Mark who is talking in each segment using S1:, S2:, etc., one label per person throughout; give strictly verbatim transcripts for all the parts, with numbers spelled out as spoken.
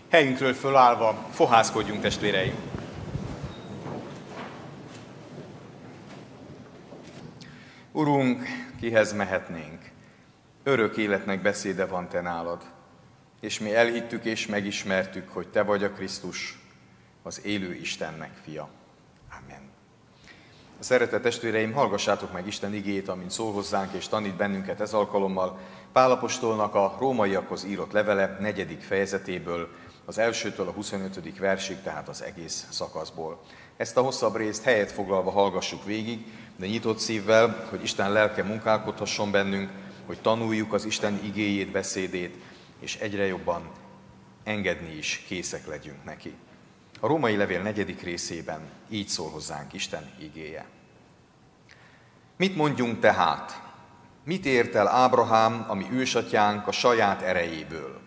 S1: Helyünkről fölállva fohászkodjunk, testvéreim! Urunk, kihez mehetnénk? Örök életnek beszéde van te nálad, és mi elhittük és megismertük, hogy te vagy a Krisztus, az élő Istennek fia. Amen. A szeretett testvéreim, hallgassátok meg Isten igéjét, amint szól hozzánk és tanít bennünket ez alkalommal Pál apostolnak a rómaiakhoz írott levele negyedik fejezetéből, az elsőtől a huszonötödik versig, tehát az egész szakaszból. Ezt a hosszabb részt helyet foglalva hallgassuk végig, de nyitott szívvel, hogy Isten lelke munkálkodhasson bennünk, hogy tanuljuk az Isten igéjét, beszédét, és egyre jobban engedni is készek legyünk neki. A római levél negyedik részében így szól hozzánk Isten igéje. Mit mondjunk tehát? Mit ért el Ábrahám, ami ősatyánk a saját erejéből?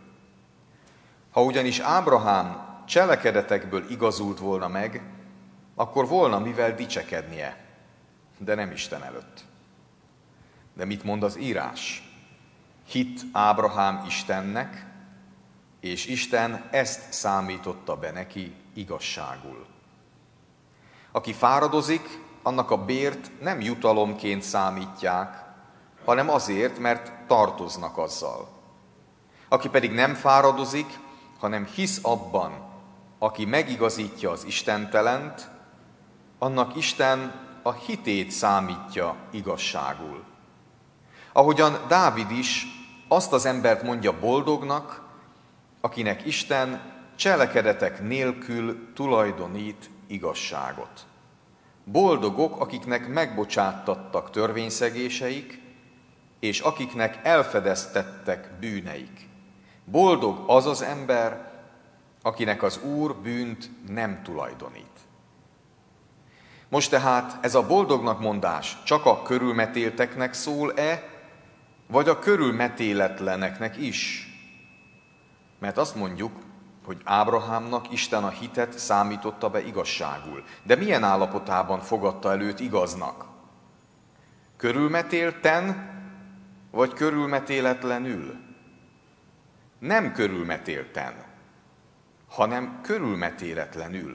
S1: Ha ugyanis Ábrahám cselekedetekből igazult volna meg, akkor volna mivel dicsekednie, de nem Isten előtt. De mit mond az írás? Hitt Ábrahám Istennek, és Isten ezt számította be neki igazságul. Aki fáradozik, annak a bért nem jutalomként számítják, hanem azért, mert tartoznak azzal. Aki pedig nem fáradozik, hanem hisz abban, aki megigazítja az istentelent, annak Isten a hitét számítja igazságul. Ahogyan Dávid is azt az embert mondja boldognak, akinek Isten cselekedetek nélkül tulajdonít igazságot. Boldogok, akiknek megbocsáttattak törvényszegéseik, és akiknek elfedeztettek bűneik. Boldog az az ember, akinek az Úr bűnt nem tulajdonít. Most tehát ez a boldognak mondás csak a körülmetélteknek szól-e, vagy a körülmetéletleneknek is? Mert azt mondjuk, hogy Ábrahámnak Isten a hitet számította be igazságul. De milyen állapotában fogadta el őt igaznak? Körülmetélten, vagy körülmetéletlenül? Nem körülmetélten, hanem körülmetéletlenül.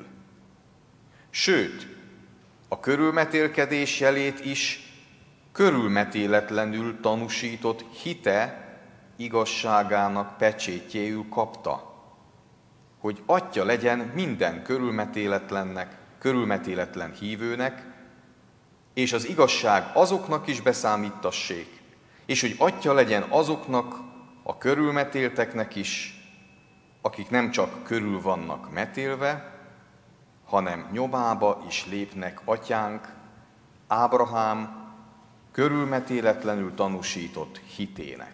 S1: Sőt, a körülmetélkedés jelét is körülmetéletlenül tanúsított hite igazságának pecsétjéül kapta, hogy atya legyen minden körülmetéletlennek, körülmetéletlen hívőnek, és az igazság azoknak is beszámítassék, és hogy atya legyen azoknak a körülmetélteknek is, akik nem csak körül vannak metélve, hanem nyomába is lépnek atyánk, Ábrahám körülmetéletlenül tanúsított hitének.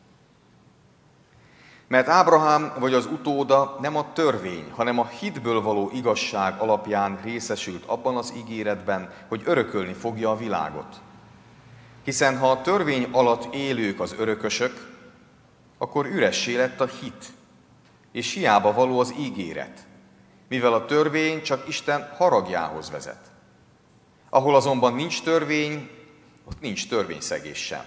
S1: Mert Ábrahám vagy az utóda nem a törvény, hanem a hitből való igazság alapján részesült abban az ígéretben, hogy örökölni fogja a világot. Hiszen ha a törvény alatt élők az örökösök, akkor üressé lett a hit, és hiába való az ígéret, mivel a törvény csak Isten haragjához vezet. Ahol azonban nincs törvény, ott nincs törvényszegés sem.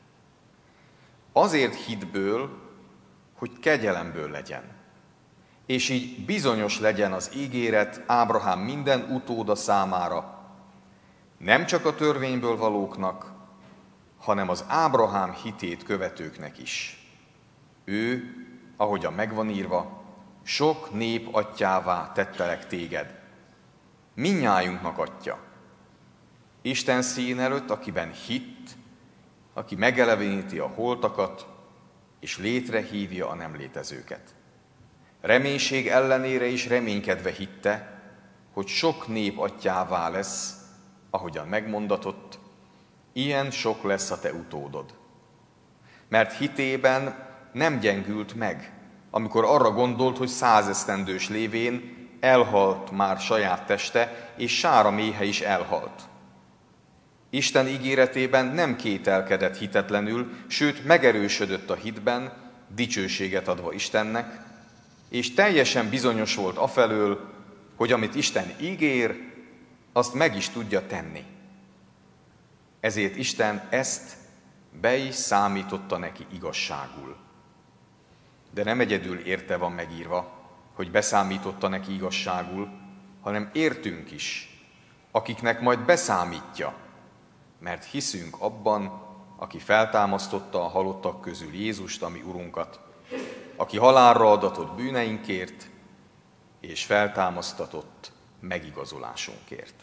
S1: Azért hitből, hogy kegyelemből legyen, és így bizonyos legyen az ígéret Ábrahám minden utóda számára, nem csak a törvényből valóknak, hanem az Ábrahám hitét követőknek is. Ő, ahogyan megvan írva, sok nép atyává tettelek téged. Mindnyájunknak atya. Isten szín előtt, akiben hitt, aki megeleveníti a holtakat, és létrehívja a nem létezőket. Reménység ellenére is reménykedve hitte, hogy sok nép atyává lesz, ahogyan megmondatott, ilyen sok lesz a te utódod. Mert hitében nem gyengült meg, amikor arra gondolt, hogy százesztendős lévén elhalt már saját teste, és sára méhe is elhalt. Isten ígéretében nem kételkedett hitetlenül, sőt megerősödött a hitben, dicsőséget adva Istennek, és teljesen bizonyos volt afelől, hogy amit Isten ígér, azt meg is tudja tenni. Ezért Isten ezt be is számította neki igazságul. De nem egyedül érte van megírva, hogy beszámította neki igazságul, hanem értünk is, akiknek majd beszámítja, mert hiszünk abban, aki feltámasztotta a halottak közül Jézust, ami Urunkat, aki halálra adatott bűneinkért, és feltámasztatott megigazulásunkért.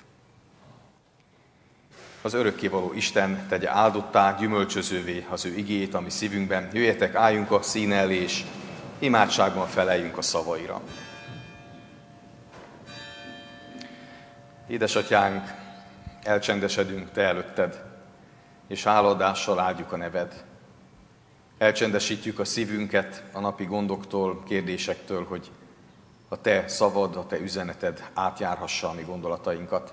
S1: Az örökkévaló Isten tegye áldottá, gyümölcsözővé az ő igéjét, ami szívünkben. Jöjjetek, álljunk a szín elé, és imádságban feleljünk a szavaira. Édesatyánk, elcsendesedünk Te előtted, és háladással áldjuk a neved. Elcsendesítjük a szívünket a napi gondoktól, kérdésektől, hogy a Te szavad, a Te üzeneted átjárhassa a mi gondolatainkat.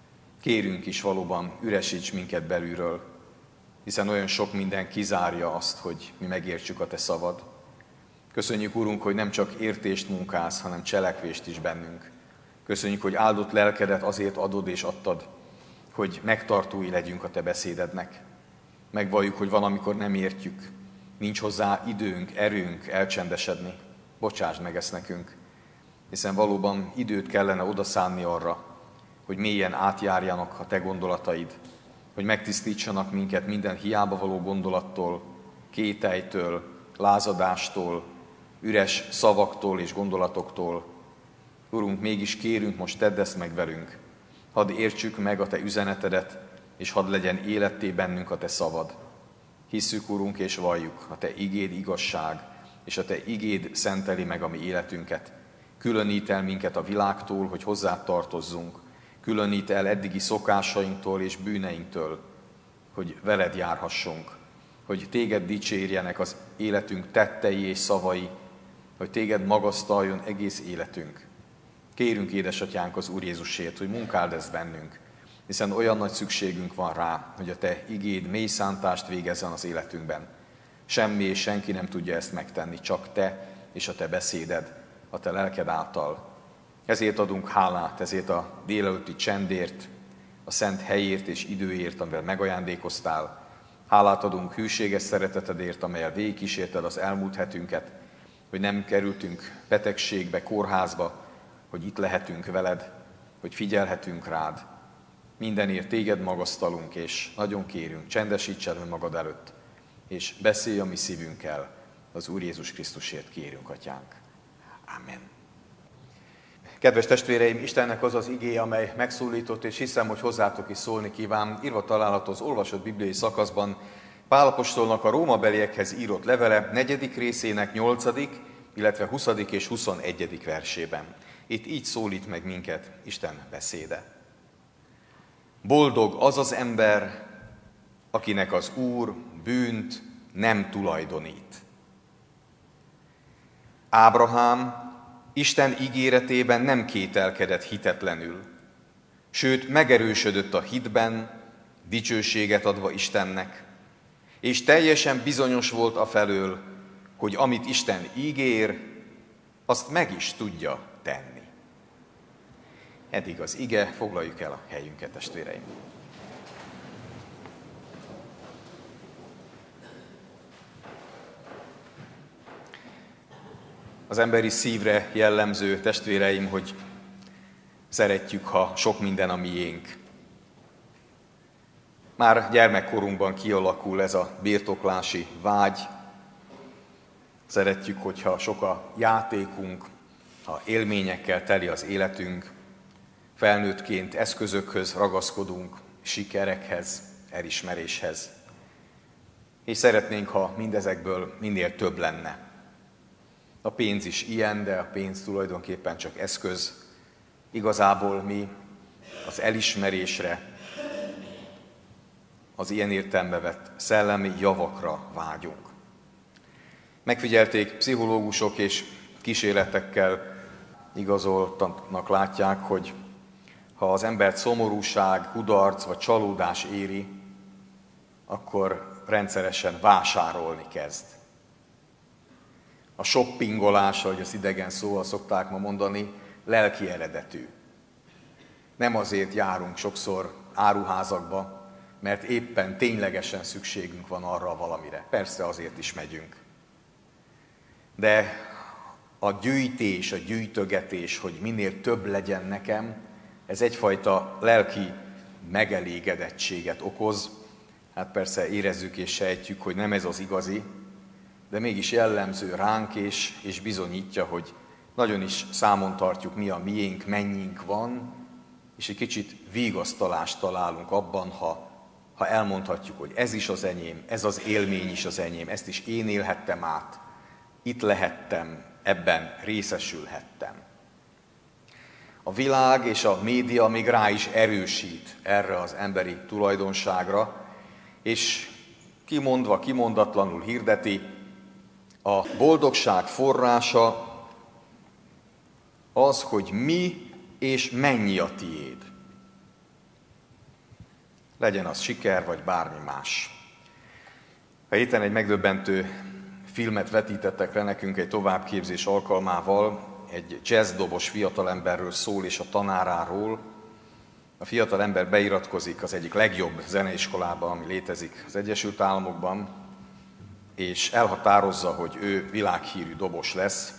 S1: Kérünk is valóban, üresíts minket belülről, hiszen olyan sok minden kizárja azt, hogy mi megértsük a Te szavad. Köszönjük, Urunk, hogy nem csak értést munkálsz, hanem cselekvést is bennünk. Köszönjük, hogy áldott lelkedet azért adod és adtad, hogy megtartói legyünk a Te beszédednek. Megvalljuk, hogy van, amikor nem értjük, nincs hozzá időnk, erőnk elcsendesedni. Bocsásd meg ezt nekünk, hiszen valóban időt kellene odaszánni arra, hogy mélyen átjárjanak a Te gondolataid, hogy megtisztítsanak minket minden hiába való gondolattól, kételytől, lázadástól, üres szavaktól és gondolatoktól. Urunk, mégis kérünk, most tedd ezt meg velünk. Hadd értsük meg a Te üzenetedet, és hadd legyen életté bennünk a Te szavad. Hisszük, Urunk, és valljuk, a Te igéd igazság, és a Te igéd szenteli meg a mi életünket. Különít el minket a világtól, hogy hozzá tartozzunk. Különít el eddigi szokásainktól és bűneinktől, hogy veled járhassunk, hogy Téged dicsérjenek az életünk tettei és szavai, hogy Téged magasztaljon egész életünk. Kérünk, édesatyánk, az Úr Jézusért, hogy munkáld ezt bennünk, hiszen olyan nagy szükségünk van rá, hogy a Te igéd mély szántást végezzen az életünkben. Semmi és senki nem tudja ezt megtenni, csak Te és a Te beszéded, a Te lelked által. Ezért adunk hálát, ezért a délelőtti csendért, a szent helyért és időért, amivel megajándékoztál. Hálát adunk hűséges szeretetedért, amelyel végigkísérted az elmúlt hetünket, hogy nem kerültünk betegségbe, kórházba, hogy itt lehetünk veled, hogy figyelhetünk rád. Mindenért téged magasztalunk, és nagyon kérünk, csendesítsd el magad előtt, és beszélj a mi szívünkkel. Az Úr Jézus Krisztusért kérünk, Atyánk. Amen. Kedves testvéreim, Istennek az az igéje, amely megszólított, és hiszem, hogy hozzátok is szólni kíván, írva található az olvasott bibliai szakaszban, Pál apostolnak a rómabeliekhez írott levele negyedik részének nyolcadik, illetve huszadik és huszonegyedik versében. Itt így szólít meg minket Isten beszéde. Boldog az az ember, akinek az Úr bűnt nem tulajdonít. Ábrahám Isten ígéretében nem kételkedett hitetlenül, sőt megerősödött a hitben, dicsőséget adva Istennek, és teljesen bizonyos volt afelől, hogy amit Isten ígér, azt meg is tudja tenni. Eddig az ige, foglaljuk el a helyünket, testvéreim. Az emberi szívre jellemző, testvéreim, hogy szeretjük, ha sok minden a miénk. Már gyermekkorunkban kialakul ez a birtoklási vágy. Szeretjük, hogyha sok a játékunk, ha élményekkel teli az életünk. Felnőttként eszközökhöz ragaszkodunk, sikerekhez, elismeréshez. És szeretnénk, ha mindezekből minél több lenne. A pénz is ilyen, de a pénz tulajdonképpen csak eszköz. Igazából mi az elismerésre, az ilyen értelembe vett szellemi javakra vágyunk. Megfigyelték pszichológusok és kísérletekkel igazoltanak látják, hogy ha az embert szomorúság, kudarc vagy csalódás éri, akkor rendszeresen vásárolni kezd. A shoppingolás, ahogy az idegen szóval szokták ma mondani, lelki eredetű. Nem azért járunk sokszor áruházakba, mert éppen ténylegesen szükségünk van arra valamire. Persze azért is megyünk. De a gyűjtés, a gyűjtögetés, hogy minél több legyen nekem, ez egyfajta lelki megelégedettséget okoz. Hát persze érezzük és sejtjük, hogy nem ez az igazi, de mégis jellemző ránk, és, és bizonyítja, hogy nagyon is számon tartjuk, mi a miénk, mennyink van, és egy kicsit vigasztalást találunk abban, ha, ha elmondhatjuk, hogy ez is az enyém, ez az élmény is az enyém, ezt is én élhettem át, itt lehettem, ebben részesülhettem. A világ és a média még rá is erősít erre az emberi tulajdonságra, és kimondva, kimondatlanul hirdeti, a boldogság forrása az, hogy mi és mennyi a tiéd. Legyen az siker, vagy bármi más. A héten egy megdöbbentő filmet vetítettek le nekünk egy továbbképzés alkalmával, egy jazzdobos fiatalemberről szól és a tanáráról. A fiatalember beiratkozik az egyik legjobb zeneiskolába, ami létezik az Egyesült Államokban, és elhatározza, hogy ő világhírű dobos lesz.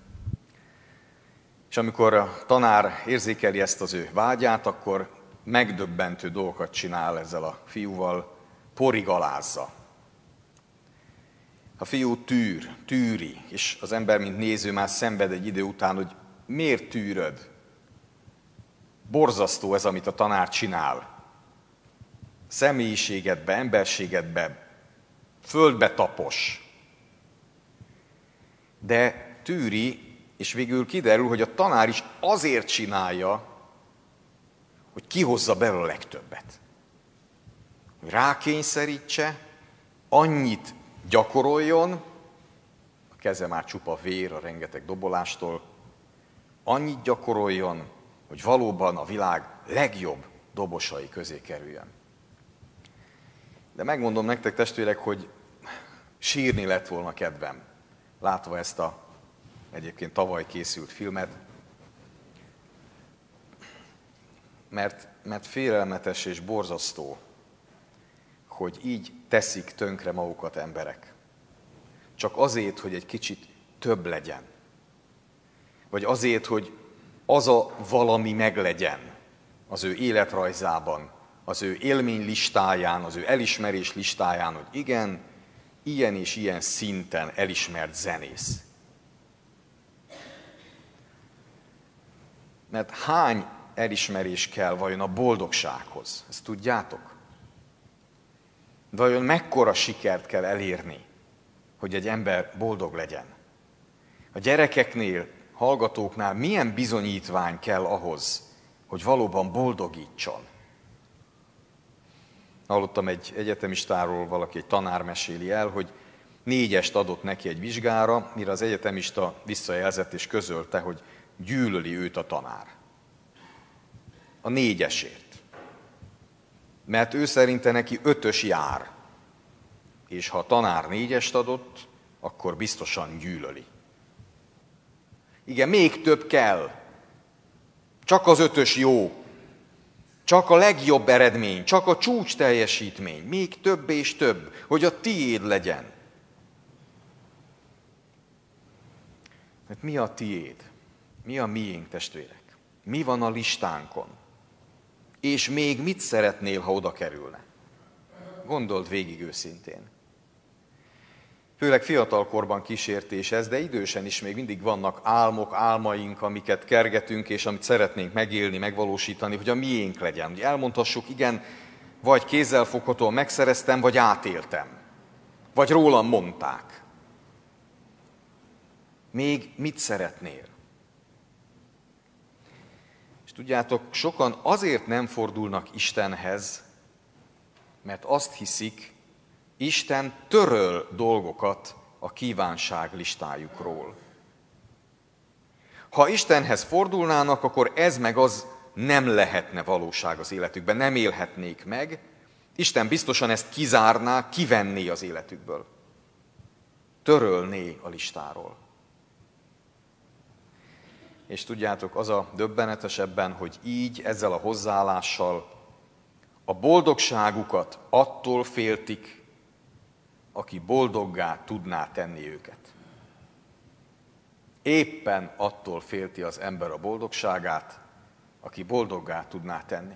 S1: És amikor a tanár érzékeli ezt az ő vágyát, akkor megdöbbentő dolgokat csinál ezzel a fiúval, porigalázza. A fiú tűr, tűri, és az ember, mint néző, már szenved egy idő után, hogy miért tűröd? Borzasztó ez, amit a tanár csinál. Személyiségedbe, emberségedbe, földbe tapos. De tűri, és végül kiderül, hogy a tanár is azért csinálja, hogy kihozza belőle a legtöbbet. Hogy rákényszerítse, annyit gyakoroljon, a keze már csupa vér a rengeteg dobolástól, annyit gyakoroljon, hogy valóban a világ legjobb dobosai közé kerüljön. De megmondom nektek, testvérek, hogy sírni lett volna kedvem, látva ezt a egyébként tavaly készült filmet, mert, mert félelmetes és borzasztó, hogy így teszik tönkre magukat emberek. Csak azért, hogy egy kicsit több legyen. Vagy azért, hogy az a valami meglegyen az ő életrajzában, az ő élmény listáján, az ő elismerés listáján, hogy igen, ilyen és ilyen szinten elismert zenész. Mert hány elismerés kell vajon a boldogsághoz? Ezt tudjátok? Vajon mekkora sikert kell elérni, hogy egy ember boldog legyen? A gyerekeknél, hallgatóknál milyen bizonyítvány kell ahhoz, hogy valóban boldogítson? Hallottam egy egyetemistáról, valaki, egy tanár meséli el, hogy négyest adott neki egy vizsgára, mire az egyetemista visszajelzett és közölte, hogy gyűlöli őt a tanár. A négyesért. Mert ő szerinte neki ötös jár. És ha a tanár négyest adott, akkor biztosan gyűlöli. Igen, még több kell. Csak az ötös jó. Csak a legjobb eredmény, csak a csúcs teljesítmény. Még több és több, hogy a tiéd legyen. Mert mi a tiéd? Mi a miénk, testvérek? Mi van a listánkon? És még mit szeretnél, ha oda kerülne? Gondold végig őszintén. Főleg fiatalkorban kísértés ez, de idősen is még mindig vannak álmok, álmaink, amiket kergetünk, és amit szeretnénk megélni, megvalósítani, hogy a miénk legyen. Hogy elmondhassuk, igen, vagy kézzelfoghatóan megszereztem, vagy átéltem. Vagy rólam mondták. Még mit szeretnél? És tudjátok, sokan azért nem fordulnak Istenhez, mert azt hiszik, Isten töröl dolgokat a kívánság listájukról. Ha Istenhez fordulnának, akkor ez meg az nem lehetne valóság az életükben, nem élhetnék meg. Isten biztosan ezt kizárná, kivenné az életükből. Törölné a listáról. És tudjátok, az a döbbenetesebben, hogy így, ezzel a hozzáállással a boldogságukat attól féltik, aki boldoggá tudná tenni őket. Éppen attól félti az ember a boldogságát, aki boldoggá tudná tenni.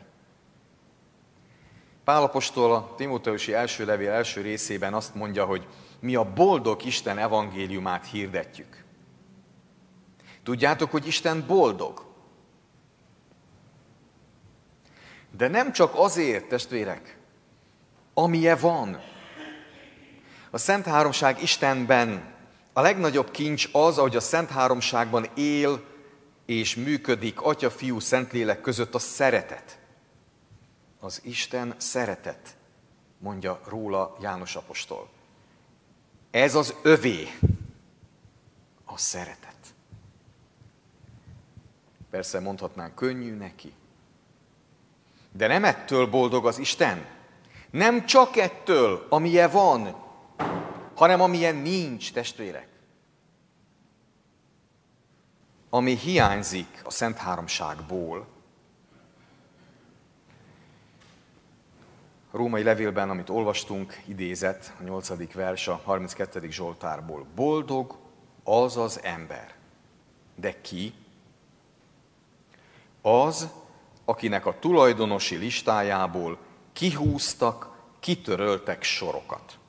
S1: Pál apostol a Timóteusi első levél első részében azt mondja, hogy mi a boldog Isten evangéliumát hirdetjük. Tudjátok, hogy Isten boldog? De nem csak azért, testvérek, amilyen van. A Szent Háromság Istenben a legnagyobb kincs az, ahogy a Szent Háromságban él és működik Atya, Fiú, Szentlélek között a szeretet. Az Isten szeretet, mondja róla János apostol. Ez az övé, a szeretet. Persze mondhatnánk, könnyű neki. De nem ettől boldog az Isten. Nem csak ettől, amilyen van, hanem amilyen nincs, testvérek. Ami hiányzik a Szent Háromságból. A római levélben, amit olvastunk, idézett a nyolcadik vers a harminckettedik Zsoltárból. Boldog az az ember. De ki? Az, akinek a tulajdonosi listájából kihúztak, kitöröltek sorokat.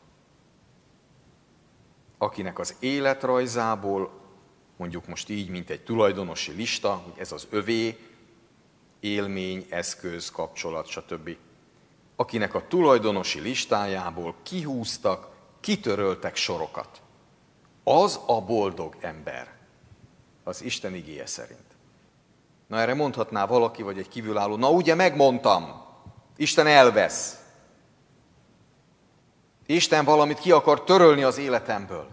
S1: Akinek az életrajzából, mondjuk most így, mint egy tulajdonosi lista, hogy ez az övé, élmény, eszköz, kapcsolat, stb. Akinek a tulajdonosi listájából kihúztak, kitöröltek sorokat. Az a boldog ember, az Isten igéje szerint. Na erre mondhatná valaki, vagy egy kívülálló, na ugye megmondtam, Isten elvesz. Isten valamit ki akar törölni az életemből.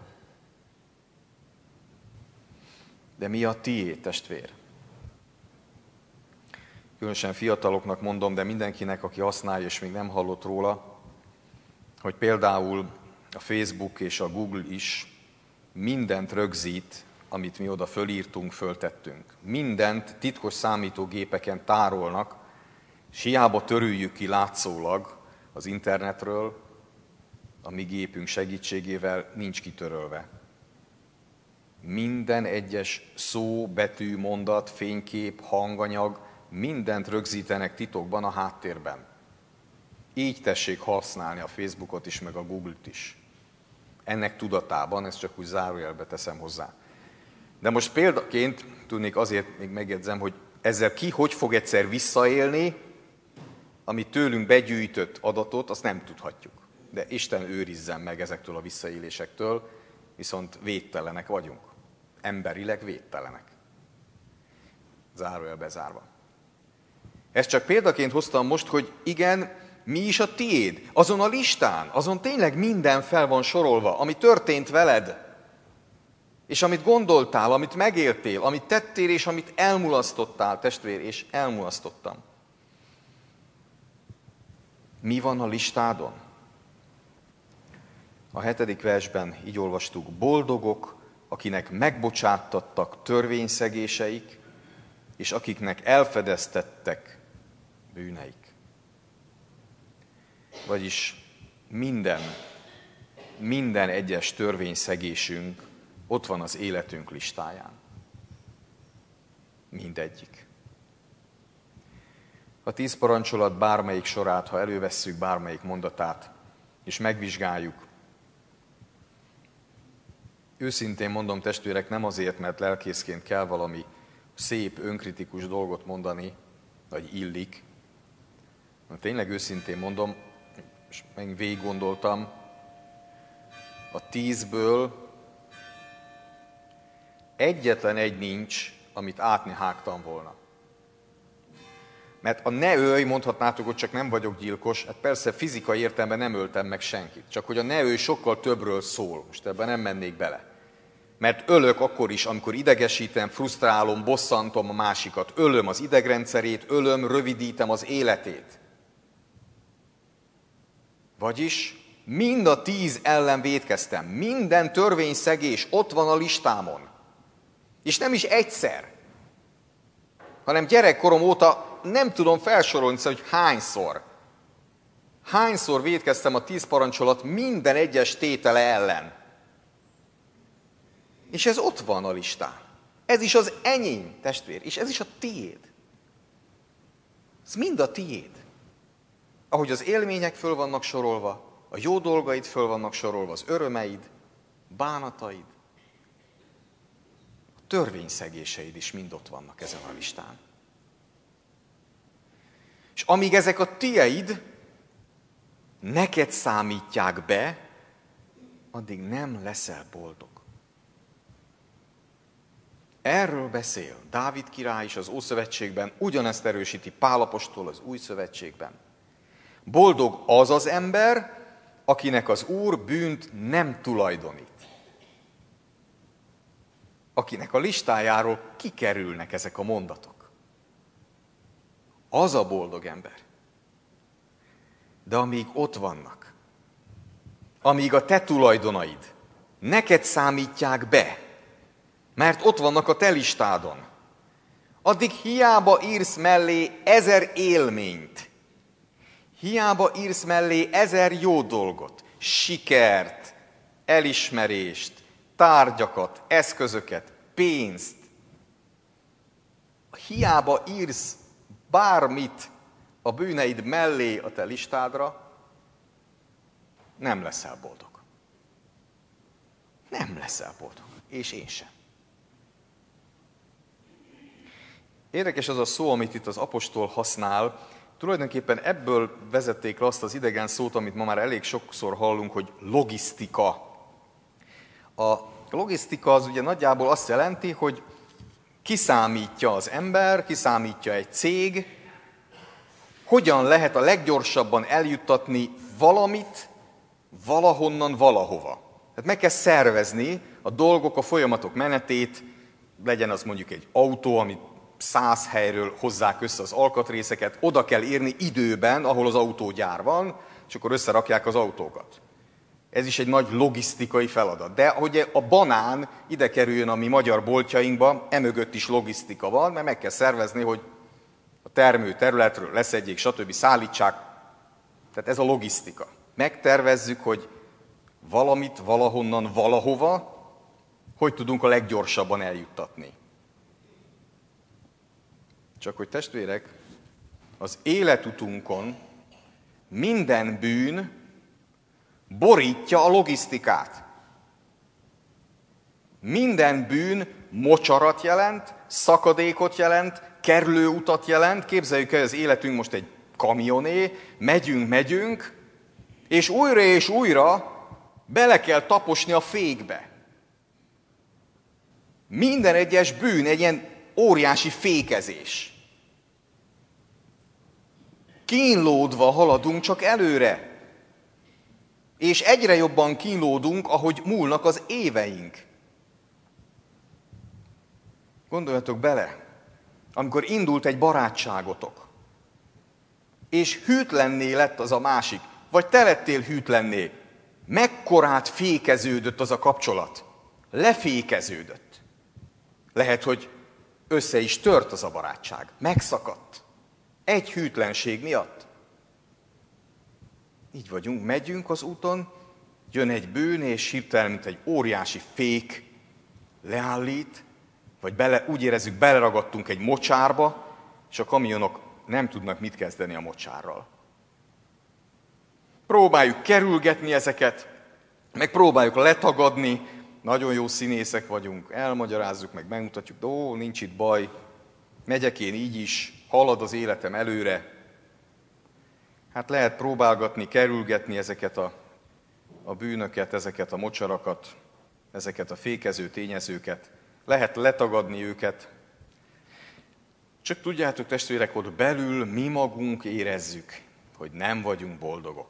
S1: De mi a tiéd, testvér? Különösen fiataloknak mondom, de mindenkinek, aki használja, és még nem hallott róla, hogy például a Facebook és a Google is mindent rögzít, amit mi oda fölírtunk, föltettünk. Mindent titkos számítógépeken tárolnak, és hiába törüljük ki látszólag az internetről, a mi gépünk segítségével nincs kitörölve. Minden egyes szó, betű, mondat, fénykép, hanganyag, mindent rögzítenek titokban a háttérben. Így tessék használni a Facebookot is, meg a Google-t is. Ennek tudatában, ezt csak úgy zárójelbe teszem hozzá. De most példaként, tudnék azért még megjegyzem, hogy ezzel ki hogy fog egyszer visszaélni, amit tőlünk begyűjtött adatot, azt nem tudhatjuk. De Isten őrizzen meg ezektől a visszaélésektől, viszont védtelenek vagyunk. Emberileg védtelenek. Zárójel bezárva. Ezt csak példaként hoztam most, hogy igen, mi is a tiéd? Azon a listán, azon tényleg minden fel van sorolva, ami történt veled, és amit gondoltál, amit megéltél, amit tettél, és amit elmulasztottál, testvér, és elmulasztottam. Mi van a listádon? A hetedik versben így olvastuk, boldogok, akinek megbocsáttattak törvényszegéseik, és akiknek elfedeztettek bűneik. Vagyis minden, minden egyes törvényszegésünk ott van az életünk listáján. Mindegyik. A tíz parancsolat bármelyik sorát, ha elővesszük bármelyik mondatát, és megvizsgáljuk, őszintén mondom, testvérek, nem azért, mert lelkészként kell valami szép, önkritikus dolgot mondani, vagy illik. Na, tényleg őszintén mondom, és meg végig gondoltam, a tízből egyetlen egy nincs, amit átni hágtam volna. Mert a ne ölj, mondhatnátok, hogy csak nem vagyok gyilkos, hát persze fizikai értelemben nem öltem meg senkit. Csak hogy a ne ölj sokkal többről szól, most ebben nem mennék bele. Mert ölök akkor is, amikor idegesítem, frusztrálom, bosszantom a másikat. Ölöm az idegrendszerét, ölöm, rövidítem az életét. Vagyis mind a tíz ellen vétkeztem. Minden törvényszegés ott van a listámon. És nem is egyszer, hanem gyerekkorom óta nem tudom felsorolni, hogy hányszor. Hányszor vétkeztem a tíz parancsolat minden egyes tétele ellen. És ez ott van a listán. Ez is az enyém, testvér, és ez is a tiéd. Ez mind a tiéd. Ahogy az élmények föl vannak sorolva, a jó dolgaid föl vannak sorolva, az örömeid, bánataid, a törvényszegéseid is mind ott vannak ezen a listán. És amíg ezek a tieid neked számítják be, addig nem leszel boldog. Erről beszél Dávid király is az Ószövetségben, ugyanezt erősíti Pál apostol az Új Szövetségben. Boldog az az ember, akinek az Úr bűnt nem tulajdonít. Akinek a listájáról kikerülnek ezek a mondatok. Az a boldog ember. De amíg ott vannak, amíg a te tulajdonaid neked számítják be, mert ott vannak a te listádon, addig hiába írsz mellé ezer élményt, hiába írsz mellé ezer jó dolgot, sikert, elismerést, tárgyakat, eszközöket, pénzt. Hiába írsz bármit a bűneid mellé a te listádra, nem leszel boldog. Nem leszel boldog. És én sem. Érdekes az a szó, amit itt az apostol használ. Tulajdonképpen ebből vezették le azt az idegen szót, amit ma már elég sokszor hallunk, hogy logisztika. A logisztika az ugye nagyjából azt jelenti, hogy kiszámítja az ember, kiszámítja egy cég, hogyan lehet a leggyorsabban eljuttatni valamit valahonnan valahova. Tehát meg kell szervezni a dolgok, a folyamatok menetét, legyen az mondjuk egy autó, amit száz helyről hozzák össze az alkatrészeket, oda kell érni időben, ahol az autógyár van, és akkor összerakják az autókat. Ez is egy nagy logisztikai feladat. De hogy a banán ide kerüljön a mi magyar boltjainkba, emögött is logisztika van, mert meg kell szervezni, hogy a termő területről leszedjék, stb. Szállítsák. Tehát ez a logisztika. Megtervezzük, hogy valamit valahonnan valahova, hogy tudunk a leggyorsabban eljuttatni. Csak hogy testvérek, az életutunkon minden bűn borítja a logisztikát. Minden bűn mocsarat jelent, szakadékot jelent, kerülőutat jelent. Képzeljük el, az életünk most egy kamioné, megyünk, megyünk, és újra és újra bele kell taposni a fékbe. Minden egyes bűn egy ilyen óriási fékezés. Kínlódva haladunk csak előre. És egyre jobban kínlódunk, ahogy múlnak az éveink. Gondoljatok bele, amikor indult egy barátságotok, és hűtlenné lett az a másik, vagy te lettél hűtlenné, mekkorát fékeződött az a kapcsolat? Lefékeződött. Lehet, hogy össze is tört az a barátság. Megszakadt. Egy hűtlenség miatt. Így vagyunk, megyünk az úton, jön egy bűn, és hirtelen, mint egy óriási fék leállít, vagy bele, úgy érezzük, beleragadtunk egy mocsárba, és a kamionok nem tudnak mit kezdeni a mocsárral. Próbáljuk kerülgetni ezeket, meg próbáljuk letagadni, nagyon jó színészek vagyunk, elmagyarázzuk, meg megmutatjuk, de ó, nincs itt baj, megyek én így is, halad az életem előre. Hát lehet próbálgatni, kerülgetni ezeket a, a bűnöket, ezeket a mocsarakat, ezeket a fékező tényezőket, lehet letagadni őket. Csak tudjátok, testvérek, ott belül mi magunk érezzük, hogy nem vagyunk boldogok.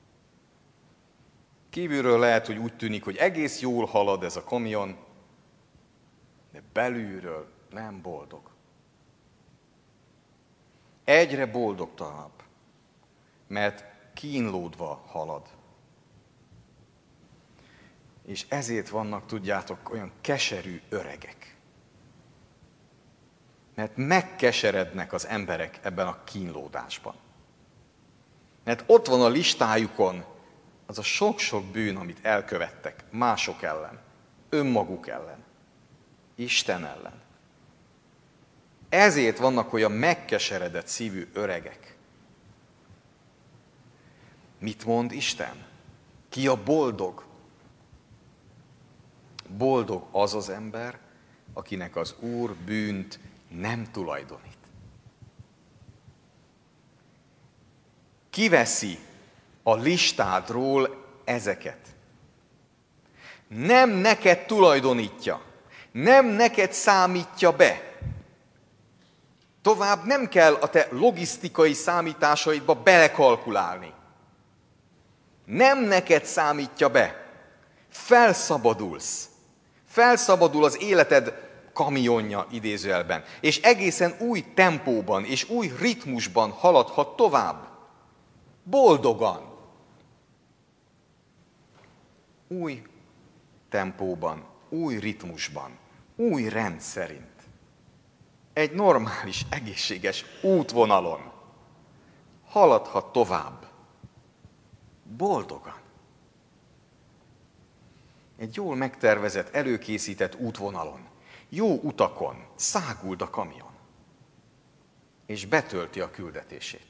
S1: Kívülről lehet, hogy úgy tűnik, hogy egész jól halad ez a kamion, de belülről nem boldog. Egyre boldogtalanabb, mert kínlódva halad. És ezért vannak, tudjátok, olyan keserű öregek. Mert megkeserednek az emberek ebben a kínlódásban. Mert ott van a listájukon az a sok-sok bűn, amit elkövettek mások ellen, önmaguk ellen. Isten ellen. Ezért vannak olyan megkeseredett szívű öregek. Mit mond Isten? Ki a boldog? Boldog az az ember, akinek az Úr bűnt nem tulajdonít. Kiveszi a listádról ezeket. Nem neked tulajdonítja, nem neked számítja be. Tovább nem kell a te logisztikai számításaidba belekalkulálni. Nem neked számítja be. Felszabadulsz. Felszabadul az életed kamionja idézőjelben, és egészen új tempóban és új ritmusban haladhat tovább. Boldogan. Új tempóban, új ritmusban, új rend szerint. Egy normális, egészséges útvonalon haladhat tovább. Boldogan. Egy jól megtervezett, előkészített útvonalon, jó utakon száguld a kamion, és betölti a küldetését.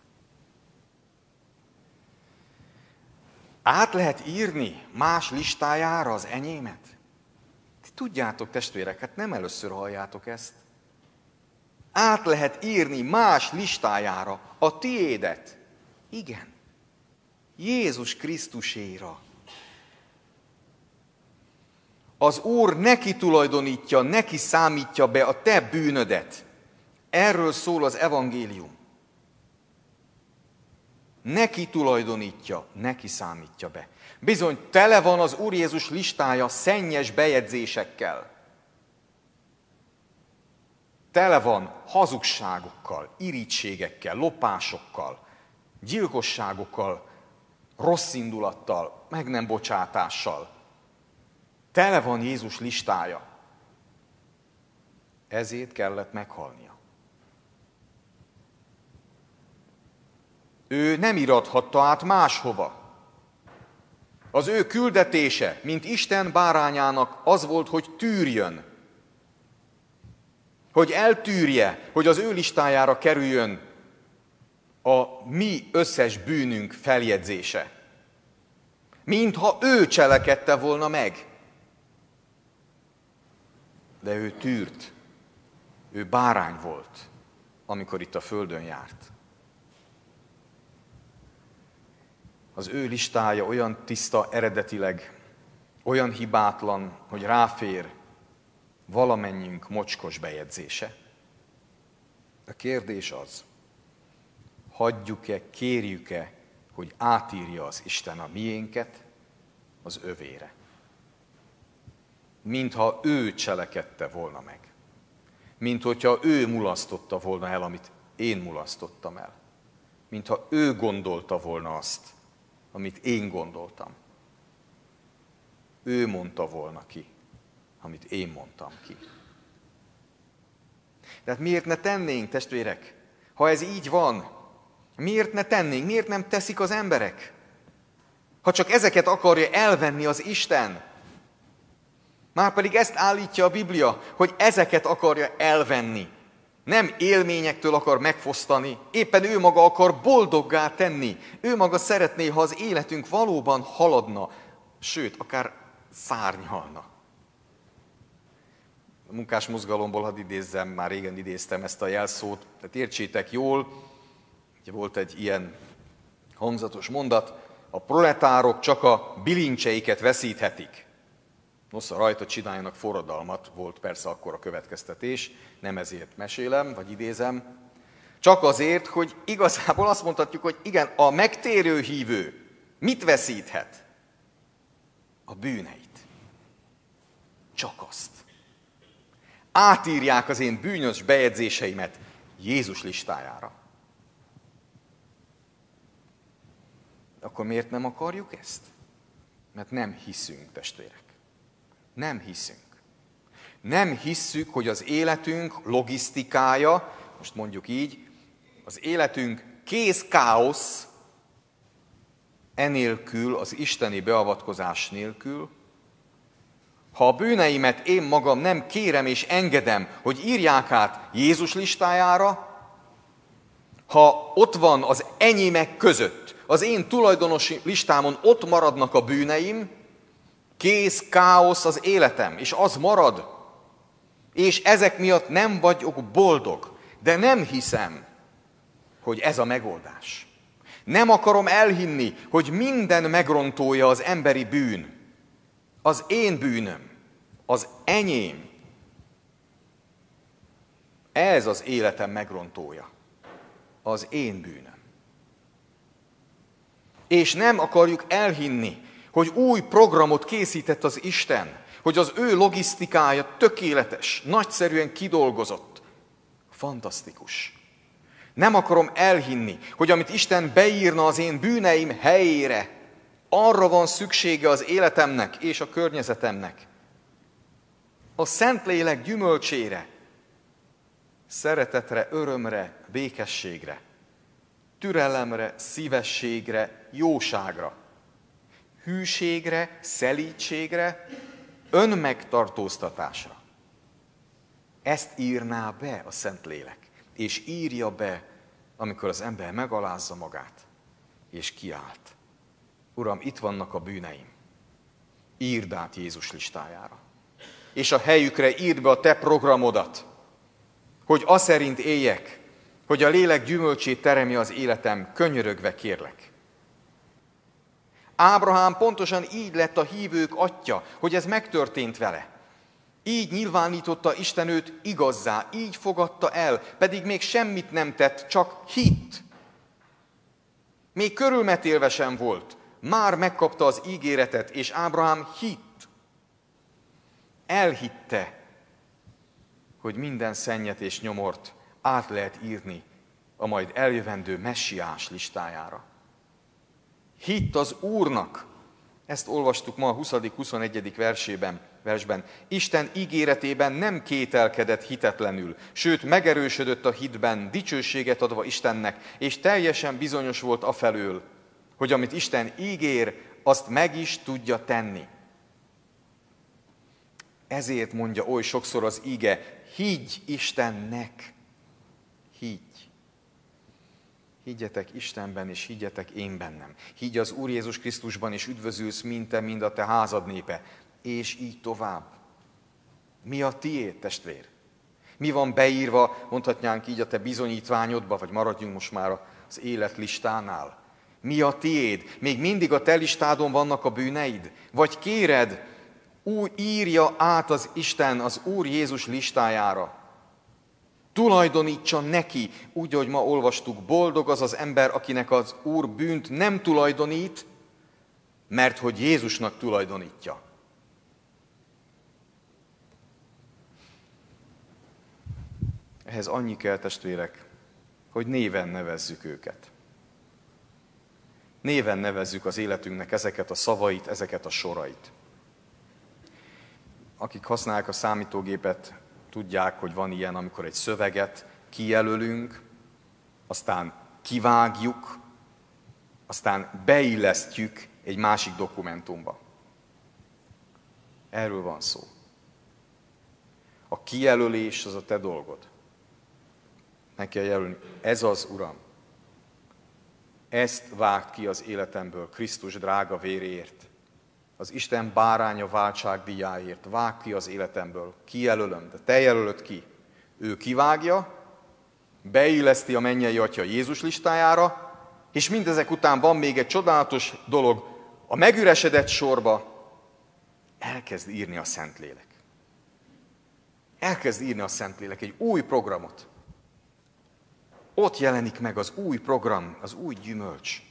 S1: Át lehet írni más listájára az enyémet? Ti tudjátok, testvérek, hát nem először halljátok ezt. Át lehet írni más listájára a tiédet. Igen. Jézus Krisztuséra. Az Úr neki tulajdonítja, neki számítja be a te bűnödet. Erről szól az evangélium. Neki tulajdonítja, neki számítja be. Bizony, tele van az Úr Jézus listája szennyes bejegyzésekkel. Tele van hazugságokkal, irítségekkel, lopásokkal, gyilkosságokkal, rossz indulattal, meg nem bocsátással. Tele van Jézus listája. Ezért kellett meghalnia. Ő nem irathatta át máshova. Az ő küldetése, mint Isten bárányának az volt, hogy tűrjön. Hogy eltűrje, hogy az ő listájára kerüljön a mi összes bűnünk feljegyzése. Mintha ő cselekedte volna meg. De ő tűrt. Ő bárány volt, amikor itt a földön járt. Az ő listája olyan tiszta eredetileg, olyan hibátlan, hogy ráfér valamennyünk mocskos bejegyzése. A kérdés az, hagyjuk-e, kérjük-e, hogy átírja az Isten a miénket az övére. Mintha ő cselekedte volna meg. Mint hogyha ő mulasztotta volna el, amit én mulasztottam el. Mintha ő gondolta volna azt, amit én gondoltam. Ő mondta volna ki, amit én mondtam ki. Tehát miért ne tennénk, testvérek? Ha ez így van, miért ne tennénk? Miért nem teszik az emberek? Ha csak ezeket akarja elvenni az Isten. Márpedig ezt állítja a Biblia, hogy ezeket akarja elvenni. Nem élményektől akar megfosztani, éppen ő maga akar boldoggá tenni. Ő maga szeretné, ha az életünk valóban haladna, sőt, akár szárnyalna. A munkás mozgalomból hadd idézzem, már régen idéztem ezt a jelszót, tehát értsétek jól, volt egy ilyen hangzatos mondat, a proletárok csak a bilincseiket veszíthetik. Nosza rajta csináljanak forradalmat, volt persze akkor a következtetés, nem ezért mesélem, vagy idézem. Csak azért, hogy igazából azt mondhatjuk, hogy igen, a megtérő hívő mit veszíthet? A bűneit. Csak azt. Átírják az én bűnös bejegyzéseimet Jézus listájára. Akkor miért nem akarjuk ezt? Mert nem hiszünk, testvérek. Nem hiszünk. Nem hisszük, hogy az életünk logisztikája, most mondjuk így, az életünk kész káosz, enélkül, az isteni beavatkozás nélkül, ha a bűneimet én magam nem kérem és engedem, hogy írják át Jézus listájára, ha ott van az enyémek között, az én tulajdonosi listámon ott maradnak a bűneim, kész káosz az életem, és az marad, és ezek miatt nem vagyok boldog, de nem hiszem, hogy ez a megoldás. Nem akarom elhinni, hogy minden megrontója az emberi bűn, az én bűnöm, az enyém. Ez az életem megrontója, az én bűnöm. És nem akarjuk elhinni, hogy új programot készített az Isten, hogy az ő logisztikája tökéletes, nagyszerűen kidolgozott, fantasztikus. Nem akarom elhinni, hogy amit Isten beírna az én bűneim helyére, arra van szüksége az életemnek és a környezetemnek. A Szentlélek gyümölcsére, szeretetre, örömre, békességre, türelemre, szívességre, jóságra, hűségre, szelídségre, önmegtartóztatásra. Ezt írná be a Szentlélek, és írja be, amikor az ember megalázza magát, és kiált. Uram, itt vannak a bűneim. Írd át Jézus listájára. És a helyükre írd be a te programodat, hogy az szerint éljek, hogy a lélek gyümölcsét teremje az életem, könyörögve kérlek. Ábrahám pontosan így lett a hívők atya, hogy ez megtörtént vele. Így nyilvánította Isten őt igazzá, így fogadta el, pedig még semmit nem tett, csak hitt. Még körülmetélve sem volt, már megkapta az ígéretet, és Ábrahám hitt. Elhitte, hogy minden szennyet és nyomort át lehet írni a majd eljövendő messiás listájára. Hitt az Úrnak. Ezt olvastuk ma a huszadik-huszonegyedik versében, versben. Isten ígéretében nem kételkedett hitetlenül, sőt megerősödött a hitben, dicsőséget adva Istennek, és teljesen bizonyos volt afelől, hogy amit Isten ígér, azt meg is tudja tenni. Ezért mondja oly sokszor az íge, higgy Istennek, higgy. Higgyetek Istenben, és higgyetek én bennem. Higgy az Úr Jézus Krisztusban, és üdvözülsz mind te, mind a te házad népe. És így tovább. Mi a tiéd, testvér? Mi van beírva, mondhatnánk így, a te bizonyítványodba, vagy maradjunk most már az életlistánál? Mi a tiéd? Még mindig a te listádon vannak a bűneid? Vagy kéred, úgy írja át az Isten az Úr Jézus listájára? Tulajdonítsa neki, úgy, ahogy ma olvastuk, boldog az az ember, akinek az Úr bűnt nem tulajdonít, mert hogy Jézusnak tulajdonítja. Ehhez annyi kell, testvérek, hogy néven nevezzük őket. Néven nevezzük az életünknek ezeket a szavait, ezeket a sorait. Akik használják a számítógépet, tudják, hogy van ilyen, amikor egy szöveget kijelölünk, aztán kivágjuk, aztán beillesztjük egy másik dokumentumba. Erről van szó. A kijelölés az a te dolgod. Meg kell jelölni. Ez az Uram. Ezt vágt ki az életemből Krisztus drága véréért. Az Isten báránya váltságdíjáért vág ki az életemből. Kijelölöm, de te jelölöd ki. Ő kivágja, beilleszti a mennyei Atya Jézus listájára, és mindezek után van még egy csodálatos dolog. A megüresedett sorba elkezd írni a Szentlélek. Elkezd írni a Szentlélek egy új programot. Ott jelenik meg az új program, az új gyümölcs.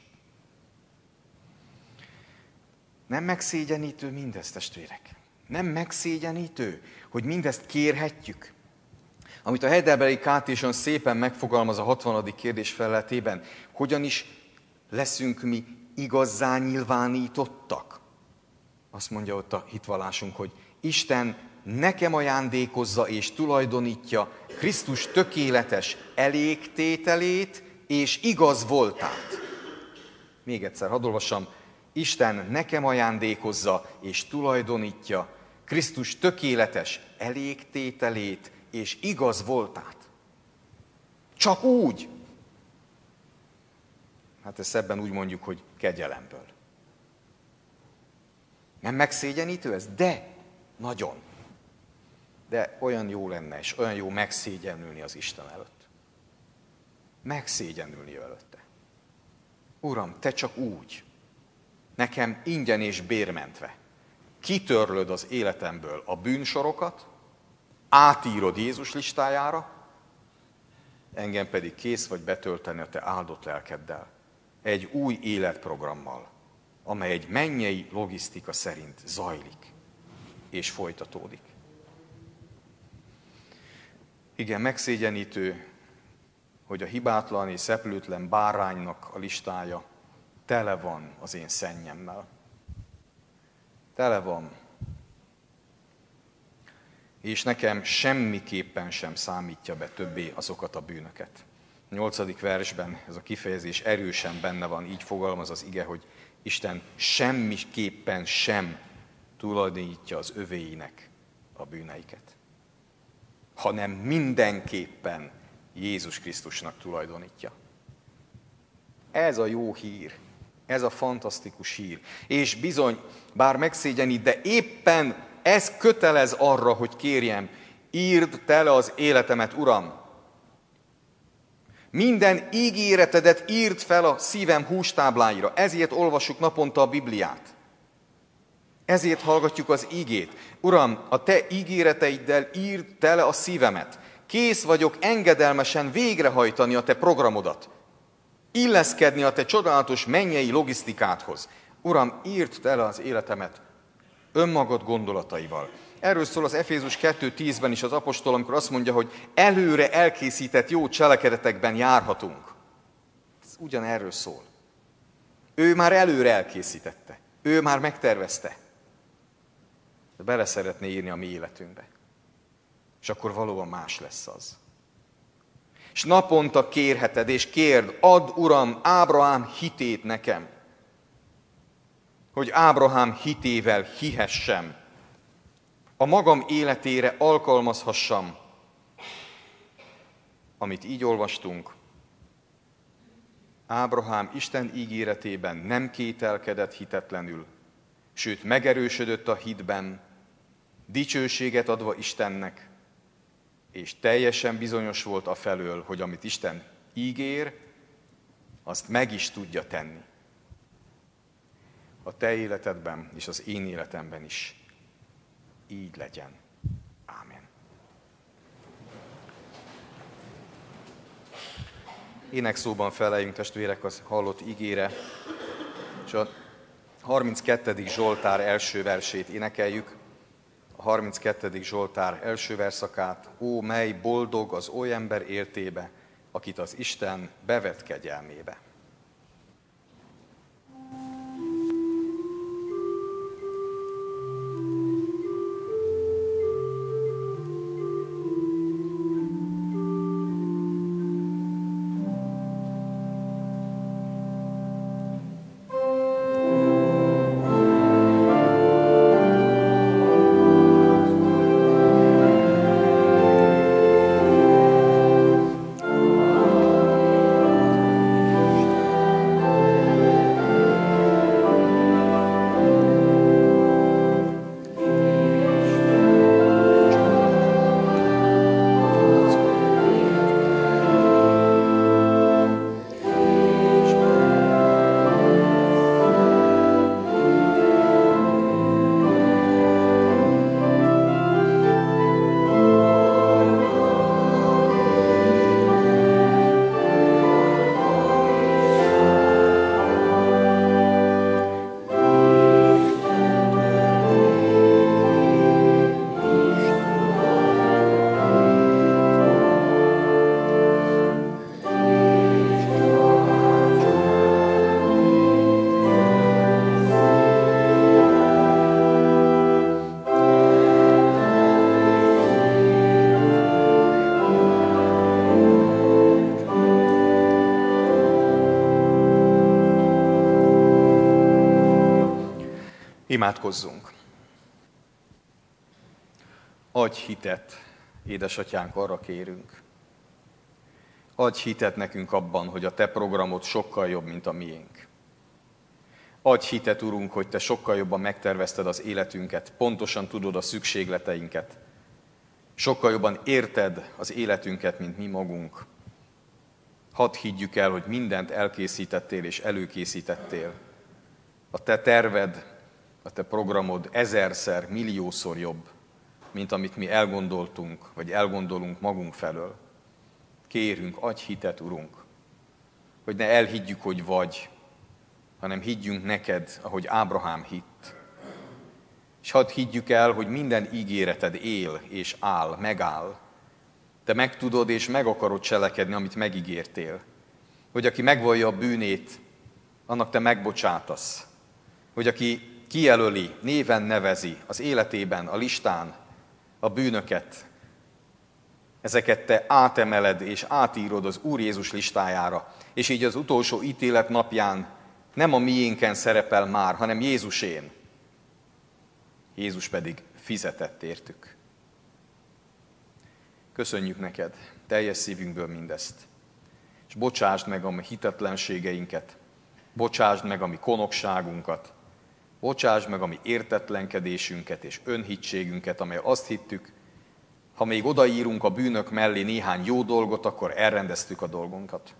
S1: Nem megszégyenítő mindez, testvérek? Nem megszégyenítő, hogy mindezt kérhetjük? Amit a Heidelbergi Kátéson szépen megfogalmaz a hatvanadik kérdés felletében, hogyan is leszünk mi igazzá nyilvánítottak? Azt mondja ott a hitvallásunk, hogy Isten nekem ajándékozza és tulajdonítja Krisztus tökéletes elégtételét és igaz voltát. Még egyszer, hadd olvassam. Isten nekem ajándékozza és tulajdonítja Krisztus tökéletes elégtételét és igaz voltát. Csak úgy. Hát ezt szebben úgy mondjuk, hogy kegyelemből. Nem megszégyenítő ez? De, nagyon. De olyan jó lenne, és olyan jó megszégyenülni az Isten előtt. Megszégyenülni előtte. Uram, te csak úgy, nekem ingyen és bérmentve, kitörlöd az életemből a bűnsorokat, átírod Jézus listájára, engem pedig kész vagy betölteni a te áldott lelkeddel, egy új életprogrammal, amely egy mennyei logisztika szerint zajlik és folytatódik. Igen, megszégyenítő, hogy a hibátlan és szeplőtlen báránynak a listája tele van az én szennyemmel. Tele van. És nekem semmiképpen sem számítja be többé azokat a bűnöket. A nyolcadik versben ez a kifejezés erősen benne van, így fogalmaz az ige, hogy Isten semmiképpen sem tulajdonítja az övéinek a bűneiket, hanem mindenképpen Jézus Krisztusnak tulajdonítja. Ez a jó hír, ez a fantasztikus hír. És bizony, bár megszégyenít, de éppen ez kötelez arra, hogy kérjem, írd tele az életemet, Uram. Minden ígéretedet írd fel a szívem hústábláira. Ezért olvassuk naponta a Bibliát. Ezért hallgatjuk az ígét. Uram, a te ígéreteiddel írd tele a szívemet. Kész vagyok engedelmesen végrehajtani a te programodat. Illeszkedni a te csodálatos mennyei logisztikádhoz. Uram, írd tele az életemet önmagad gondolataival. Erről szól az Efézus kettő tízben is az apostol, amikor azt mondja, hogy előre elkészített jó cselekedetekben járhatunk. Ez ugyanerről szól. Ő már előre elkészítette. Ő már megtervezte. De bele szeretné írni a mi életünkbe. És akkor valóban más lesz az. És naponta kérheted, és kérd, add, Uram, Ábrahám hitét nekem, hogy Ábrahám hitével hihessem, a magam életére alkalmazhassam, amit így olvastunk. Ábrahám Isten ígéretében nem kételkedett hitetlenül, sőt megerősödött a hitben, dicsőséget adva Istennek, és teljesen bizonyos volt afelől, hogy amit Isten ígér, azt meg is tudja tenni. A te életedben és az én életemben is így legyen. Ámen. Énekszóban feleljünk, testvérek, az hallott ígére, és a harminckettedik Zsoltár első versét énekeljük. A harminckettedik Zsoltár első verszakát. Ó, mely boldog az oly ember értébe, akit az Isten bevet kegyelmébe. Imádkozzunk! Adj hitet, édesatyánk, arra kérünk. Adj hitet nekünk abban, hogy a te programod sokkal jobb, mint a miénk. Adj hitet, Urunk, hogy te sokkal jobban megtervezted az életünket, pontosan tudod a szükségleteinket. Sokkal jobban érted az életünket, mint mi magunk. Hadd higgyük el, hogy mindent elkészítettél és előkészítettél. A te terved, a te programod ezerszer, milliószor jobb, mint amit mi elgondoltunk, vagy elgondolunk magunk felől. Kérünk, adj hitet, Urunk, hogy ne elhiggyük, hogy vagy, hanem higgyünk neked, ahogy Ábrahám hitt. És hadd higgyük el, hogy minden ígéreted él és áll, megáll. Te meg tudod és meg akarod cselekedni, amit megígértél. Hogy aki megvallja a bűnét, annak te megbocsátasz. Hogy aki kijelöli, néven nevezi az életében, a listán a bűnöket, ezeket te átemeled és átírod az Úr Jézus listájára, és így az utolsó ítélet napján nem a miénken szerepel már, hanem Jézusén. Jézus pedig fizetett értük. Köszönjük neked teljes szívünkből mindezt, és bocsásd meg a mi hitetlenségeinket, bocsásd meg a mi konokságunkat, bocsásd meg a mi értetlenkedésünket és önhittségünket, amely azt hittük, ha még odaírunk a bűnök mellé néhány jó dolgot, akkor elrendeztük a dolgunkat.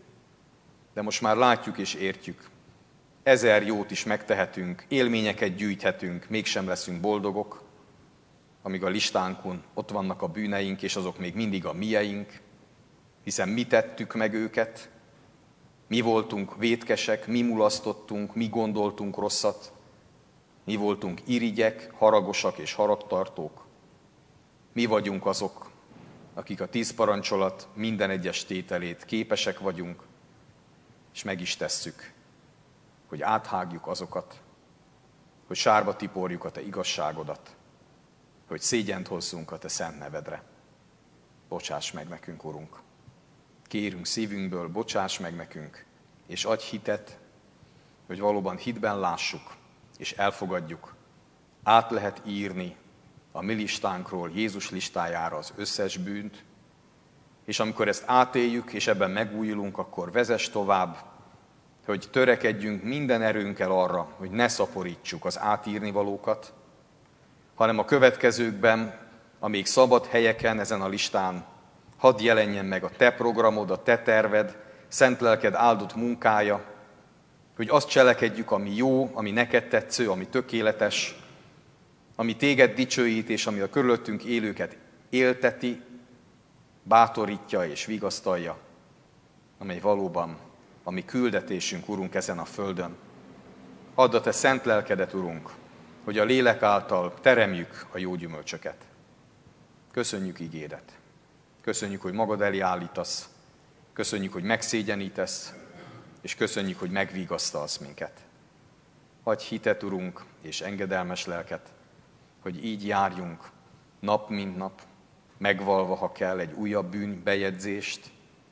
S1: De most már látjuk és értjük, ezer jót is megtehetünk, élményeket gyűjthetünk, mégsem leszünk boldogok, amíg a listánkon ott vannak a bűneink, és azok még mindig a mieink, hiszen mi tettük meg őket, mi voltunk vétkesek, mi mulasztottunk, mi gondoltunk rosszat, mi voltunk irigyek, haragosak és haragtartók. Mi vagyunk azok, akik a tíz parancsolat minden egyes tételét képesek vagyunk, és meg is tesszük, hogy áthágjuk azokat, hogy sárba tiporjuk a te igazságodat, hogy szégyent hozzunk a te szent nevedre. Bocsáss meg nekünk, Urunk! Kérünk szívünkből, bocsáss meg nekünk, és adj hitet, hogy valóban hitben lássuk, és elfogadjuk. Át lehet írni a mi listánkról Jézus listájára az összes bűnt, és amikor ezt átéljük, és ebben megújulunk, akkor vezess tovább, hogy törekedjünk minden erőnkkel arra, hogy ne szaporítsuk az átírni valókat, hanem a következőkben, a még szabad helyeken ezen a listán, hadd jelenjen meg a te programod, a te terved, szent lelked áldott munkája, hogy azt cselekedjük, ami jó, ami neked tetsző, ami tökéletes, ami téged dicsőít, és ami a körülöttünk élőket élteti, bátorítja és vigasztalja, amely valóban a mi küldetésünk, Urunk, ezen a földön. Add a te szent lelkedet, Urunk, hogy a lélek által teremjük a jó gyümölcsöket. Köszönjük ígédet. Köszönjük, hogy magad elé állítasz. Köszönjük, hogy megszégyenítesz, és köszönjük, hogy megvigasztalsz minket. Adj hitet, Urunk, és engedelmes lelket, hogy így járjunk nap mint nap, megvalva, ha kell, egy újabb bűnbejegyzést,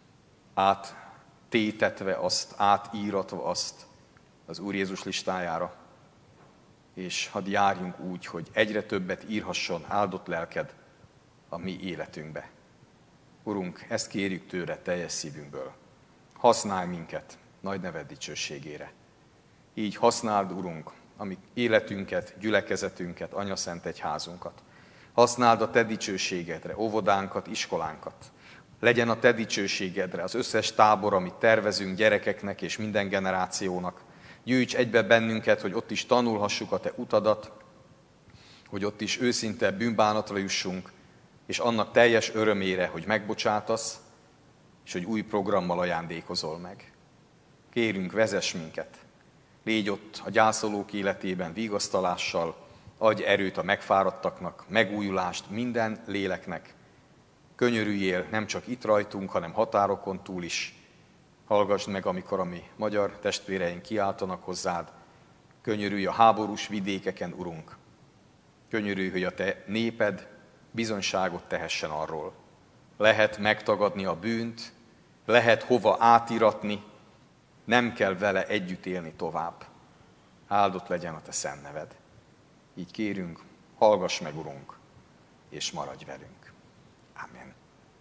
S1: áttétetve azt, átíratva azt az Úr Jézus listájára, és hadd járjunk úgy, hogy egyre többet írhasson áldott lelked a mi életünkbe. Urunk, ezt kérjük tőle teljes szívünkből. Használj minket nagy neved dicsőségére. Így használd, Urunk, a mi életünket, gyülekezetünket, anyaszent egyházunkat. Használd a te dicsőségedre, óvodánkat, iskolánkat. Legyen a te dicsőségedre az összes tábor, amit tervezünk gyerekeknek és minden generációnak. Gyűjts egybe bennünket, hogy ott is tanulhassuk a te utadat, hogy ott is őszinte bűnbánatra jussunk, és annak teljes örömére, hogy megbocsátasz, és hogy új programmal ajándékozol meg. Kérünk, vezess minket. Légy ott a gyászolók életében vigasztalással, adj erőt a megfáradtaknak, megújulást minden léleknek. Könyörüljél nem csak itt rajtunk, hanem határokon túl is. Hallgassd meg, amikor a mi magyar testvéreink kiáltanak hozzád. Könyörülj a háborús vidékeken, Urunk. Könyörülj, hogy a te néped bizonyságot tehessen arról. Lehet megtagadni a bűnt, lehet hova átiratni, nem kell vele együtt élni tovább. Áldott legyen a te szent neved. Így kérünk, hallgass meg, Urunk, és maradj velünk. Amen.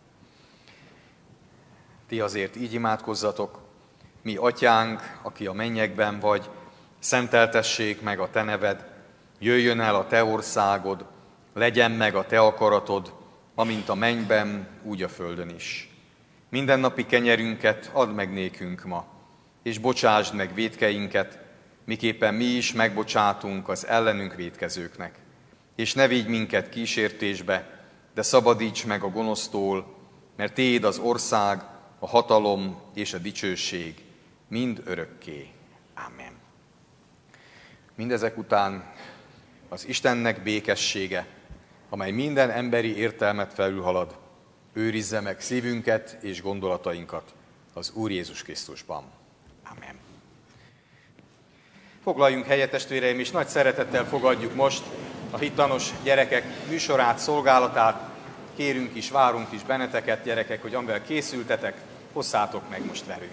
S1: Ti azért így imádkozzatok: mi atyánk, aki a mennyekben vagy, szenteltessék meg a te neved, jöjjön el a te országod, legyen meg a te akaratod, amint a mennyben, úgy a földön is. Mindennapi kenyerünket add meg nékünk ma, és bocsásd meg vétkeinket, miképpen mi is megbocsátunk az ellenünk vétkezőknek. És ne vigy minket kísértésbe, de szabadíts meg a gonosztól, mert tiéd az ország, a hatalom és a dicsőség mind örökké. Amen. Mindezek után az Istennek békessége, amely minden emberi értelmet felülhalad, őrizze meg szívünket és gondolatainkat az Úr Jézus Krisztusban. Amen. Foglaljunk helyet, testvéreim, és nagy szeretettel fogadjuk most a hittanos gyerekek műsorát, szolgálatát. Kérünk is, várunk is benneteket, gyerekek, hogy amivel készültetek, hosszátok meg most velünk.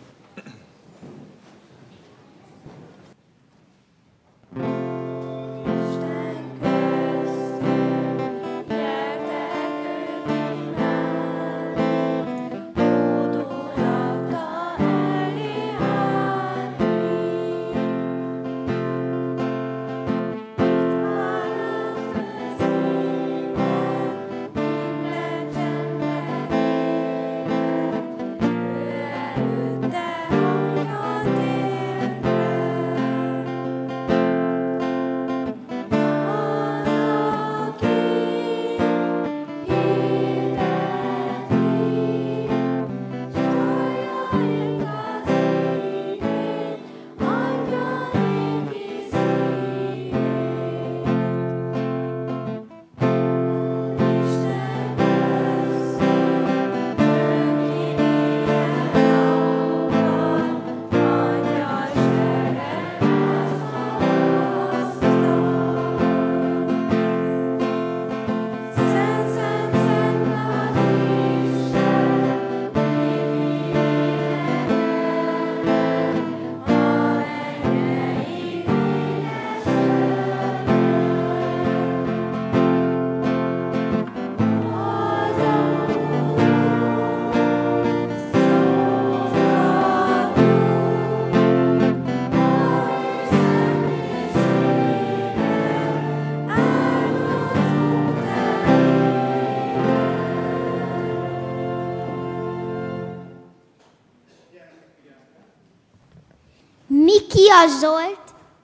S2: Miki a Zsolt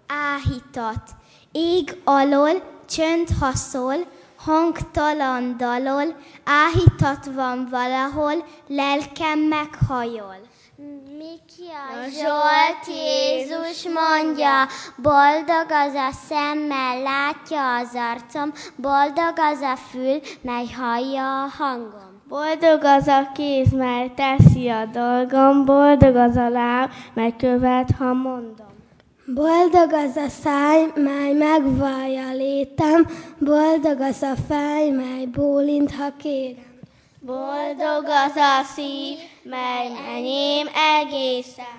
S2: áhítat, ég alól csönd haszol, hangtalan dalol, áhítat van valahol, lelkem meghajol.
S3: Miki a Zsolt Jézus mondja, boldog az a szemmel látja az arcom, boldog az a fül, mely hallja a hangom.
S4: Boldog az a kéz, mely teszi a dolgom, boldog az a láb, mely követ, ha mondom.
S5: Boldog az a száj, mely megvallja létem, boldog az a fej, mely bólint, ha kérem.
S4: Boldog az a szív, mely enyém egészen.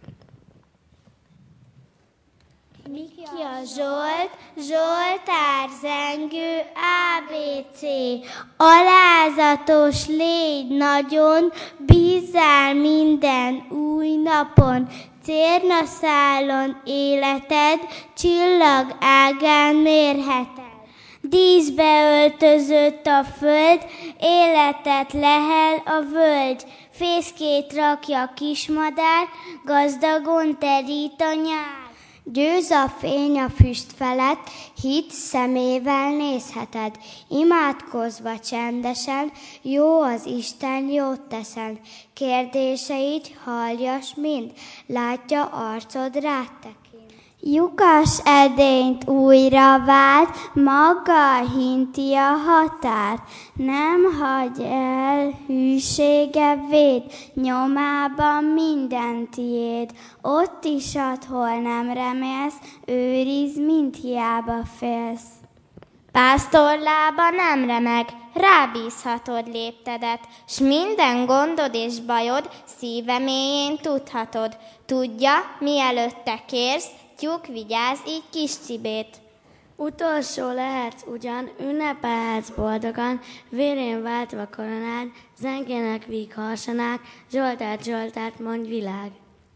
S3: Miki a Zsolt, Zsoltár zengő á bé cé.
S2: Alázatos légy nagyon, bízzál minden új napon, cérnaszálon életed, csillag ágán mérheted. Díszbe öltözött a föld, életet lehel a völgy, fészkét rakja kismadár, gazdagon terít a nyár.
S3: Győz a fény a füst felett, hit szemével nézheted, imádkozva csendesen, jó az Isten, jót teszed. Kérdéseid halljas mind, látja arcod rád tekint.
S2: Lyukas edényt újra vált, maga hinti a határ. Nem hagy el, hűsége véd, nyomában minden tiéd. Ott is ad, hol nem remélsz, őrizd, mint hiába félsz.
S4: Pásztorlába nem remeg, rábízhatod léptedet, s minden gondod és bajod szíve mélyén tudhatod. Tudja, mielőtt te kérsz, tyúk, vigyázz így kis cibét. Utolsó lehetsz ugyan, ünnepelhetsz boldogan, vérén váltva koronád, zengének víg harsanák, Zsoltát, Zsoltát mondj világ.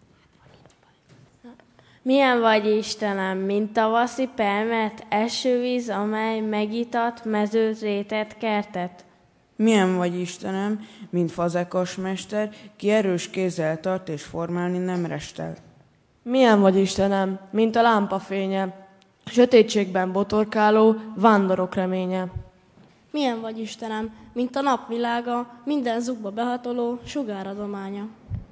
S6: Milyen vagy, Istenem, mint tavaszi permet, esővíz, amely megitat mezőt, rétet, kertet?
S7: Milyen vagy, Istenem, mint fazekas mester, ki erős kézzel tart és formálni nem restel?
S8: Milyen vagy, Istenem, mint a lámpa fénye, sötétségben botorkáló vándorok reménye?
S9: Milyen vagy, Istenem, mint a napvilága, minden zugba behatoló sugáradománya?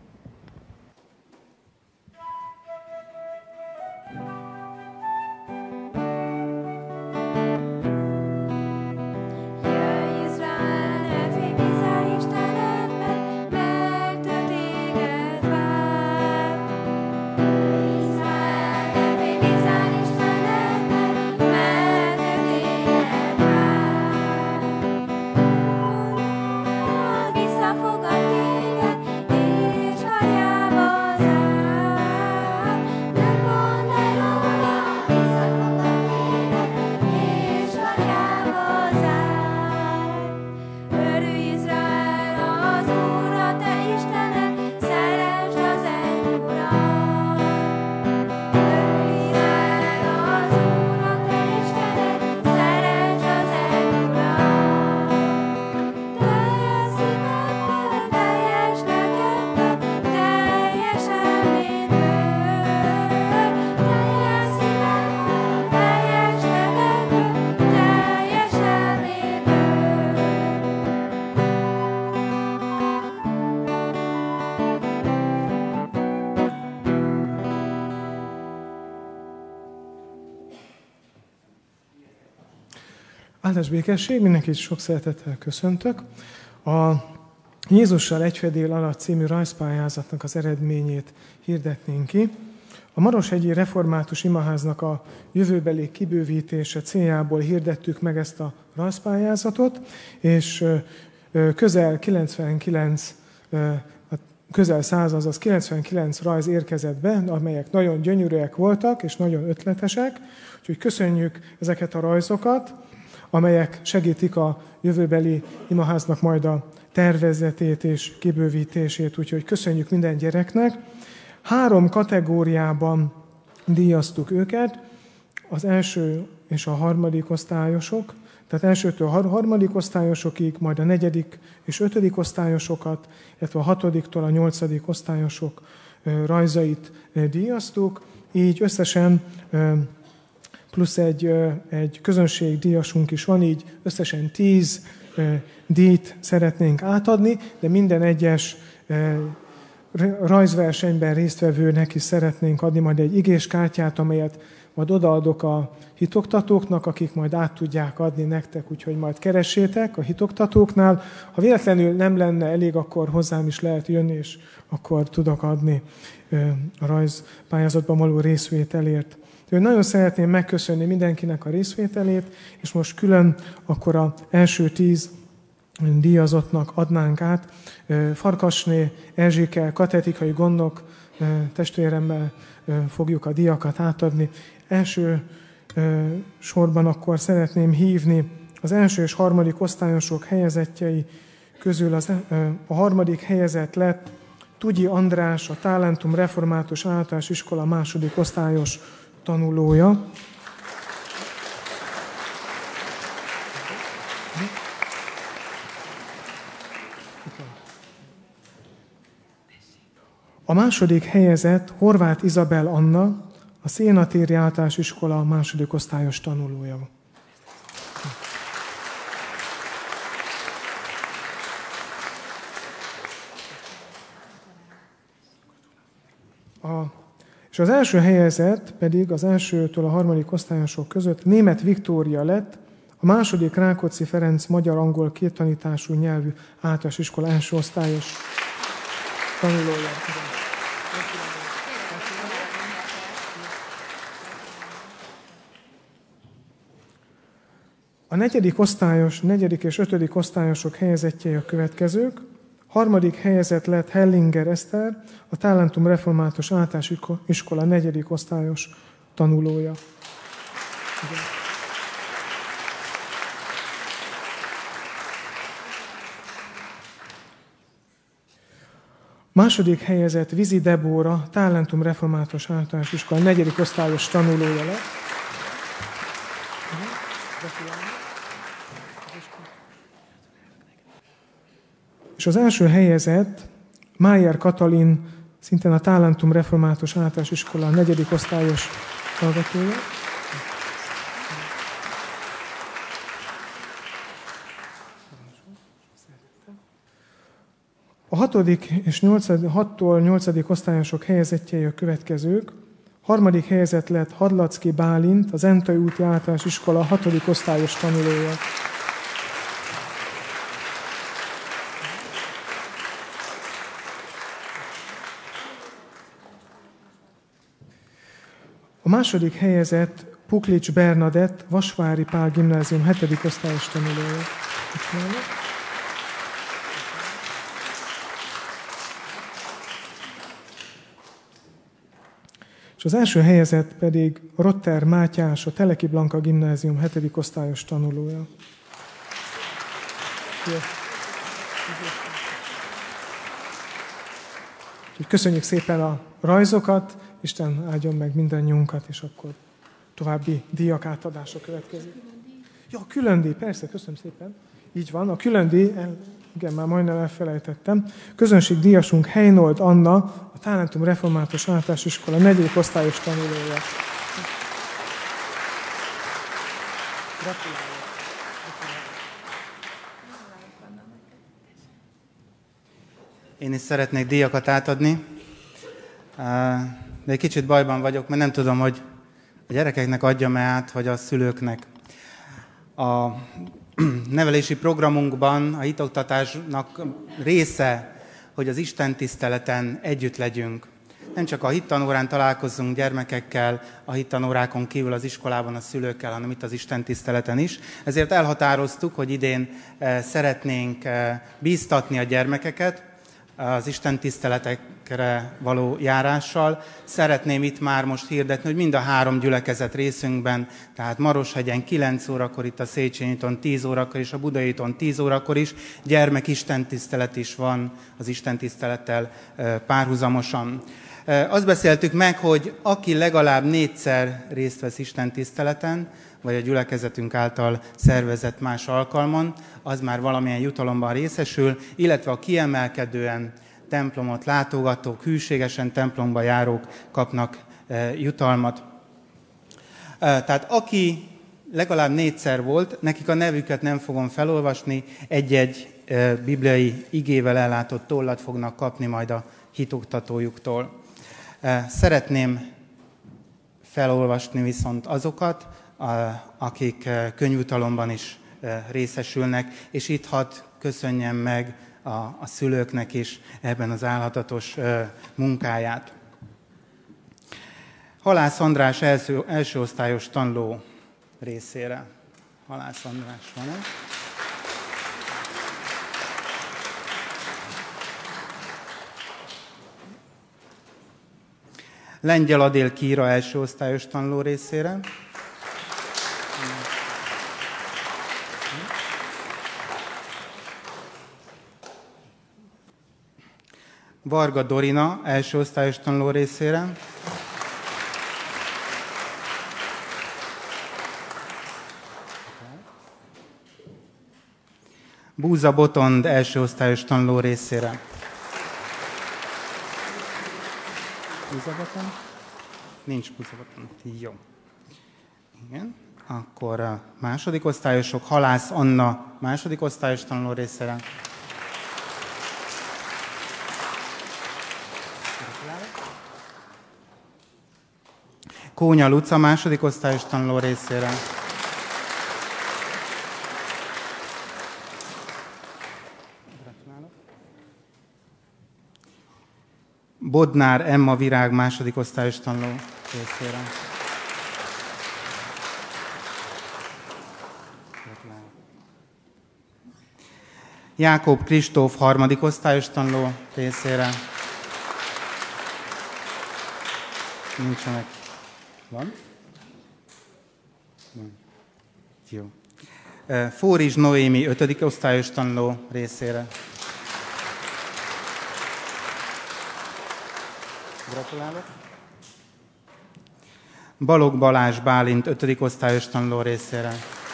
S10: Áldás békesség, mindenkit sok szeretettel köszöntök. A Jézussal egy fedél alatt című rajzpályázatnak az eredményét hirdetnénk ki. A Maroshegyi Református Imaháznak a jövőbeli kibővítése céljából hirdettük meg ezt a rajzpályázatot, és közel kilencvenkilenc, közel száz, azaz kilencvenkilenc rajz érkezett be, amelyek nagyon gyönyörűek voltak és nagyon ötletesek, úgyhogy köszönjük ezeket a rajzokat, amelyek segítik a jövőbeli imaháznak majd a tervezetét és kibővítését, úgyhogy köszönjük minden gyereknek. Három kategóriában díjaztuk őket, az első és a harmadik osztályosok, tehát elsőtől a harmadik osztályosokig, majd a negyedik és ötödik osztályosokat, illetve a hatodiktól a nyolcadik osztályosok rajzait díjaztuk, így összesen plusz egy, egy közönségdíjasunk is van, így összesen tíz díjt szeretnénk átadni, de minden egyes rajzversenyben résztvevőnek is szeretnénk adni majd egy igéskártyát, amelyet majd odaadok a hitoktatóknak, akik majd át tudják adni nektek, úgyhogy majd keressétek a hitoktatóknál. Ha véletlenül nem lenne elég, akkor hozzám is lehet jönni, és akkor tudok adni a rajzpályázatban való részvételért. Én nagyon szeretném megköszönni mindenkinek a részvételét, és most külön akkor az első tíz díjazottnak adnánk át. Farkasné Erzsike katetikai gondok testvéremmel fogjuk a díjakat átadni. Első sorban akkor szeretném hívni az első és harmadik osztályosok helyezettjei közül az, a harmadik helyezett lett Tugyi András, a Talentum Református Általános Iskola második osztályos tanulója. A második helyezett Horváth Izabel Anna, a Szénatéri Általános Iskola második osztályos tanulója. A, és az első helyezett pedig az elsőtől a harmadik osztályosok között Németh Viktória lett, a második Rákóczi Ferenc magyar-angol kéttanítású nyelvű általános iskola első osztályos tanulója. A negyedik osztályos, negyedik és ötödik osztályosok helyezettjei a következők. Harmadik helyezett lett Hellinger Eszter, a Talentum Református Általános Iskola negyedik osztályos tanulója. Igen. Második helyezett Vizi Debóra, Talentum Református Általános Iskola negyedik osztályos tanulója lett. És az első helyezett Májer Katalin, szintén a Talentum Református Általános Iskola negyedik osztályos hallgatója. A hatodik és nyolcadik, hattól nyolcadik osztályosok helyezettjei a következők. Harmadik helyezett lett Hadlacki Bálint, az Entai úti általános iskola hatodik osztályos tanulója. A második helyezett Puklics Bernadett, Vasvári Pál Gimnázium hetedik osztályos tanulója. És az első helyezett pedig Rotter Mátyás, a Teleki Blanka Gimnázium hetedik osztályos tanulója. Köszönjük szépen a rajzokat, Isten áldjon meg mindannyiunkat, és akkor további díjak átadása következik. Ja, a külön díj, persze, köszönöm szépen. Így van, a külön díj, el, igen, már majdnem elfelejtettem. Közönségdíjasunk Heinold Anna, a Talentum Református Általános Iskola negyedik osztályos tanulója. Gratulálok.
S11: Én is szeretnék díjakat átadni, de egy kicsit bajban vagyok, mert nem tudom, hogy a gyerekeknek adjam-e át, vagy a szülőknek. A nevelési programunkban a hitoktatásnak része, hogy az istentiszteleten együtt legyünk. Nem csak a hittanórán találkozzunk gyermekekkel, a hittanórákon kívül az iskolában a szülőkkel, hanem itt az istentiszteleten is. Ezért elhatároztuk, hogy idén szeretnénk bíztatni a gyermekeket az istentiszteletekre való járással. Szeretném itt már most hirdetni, hogy mind a három gyülekezet részünkben, tehát Maroshegyen kilenc órakor, itt a Széchenyiton tíz órakor és a Budaiton tíz órakor is gyermek istentisztelet is van az istentisztelettel párhuzamosan. Azt beszéltük meg, hogy aki legalább négyszer részt vesz istentiszteleten, vagy a gyülekezetünk által szervezett más alkalmon, az már valamilyen jutalomban részesül, illetve a kiemelkedően templomot látogatók, hűségesen templomba járók kapnak jutalmat. Tehát aki legalább négyszer volt, nekik a nevüket nem fogom felolvasni, egy-egy bibliai igével ellátott tollat fognak kapni majd a hitoktatójuktól. Szeretném felolvasni viszont azokat, akik könyvjutalomban is részesülnek, és itt hadd köszönjem meg a, a szülőknek is ebben az álhatatos munkáját. Halász András első, első osztályos tanuló részére. Halász András van ez. Lengyel Adél Kíra első osztályos tanuló részére. Varga Dorina első osztályos tanuló részére. Búza Botond első osztályos tanuló részére. Búza Botond? Nincs Búza Botond. Jó. Igen. Akkor a második osztályosok, Halász Anna második osztályos tanuló részére. Kónya Luca második osztályos tanuló részére. Bodnár Emma Virág második osztályos tanuló részére. Jákob Kristóf harmadik osztályos tanuló részére. Nincsenek. Van? Van. Jó. Fóris Noémi ötödik osztályos tanuló részére. Gratulálok. Balogh Balázs Bálint, ötödik osztályos tanuló részére.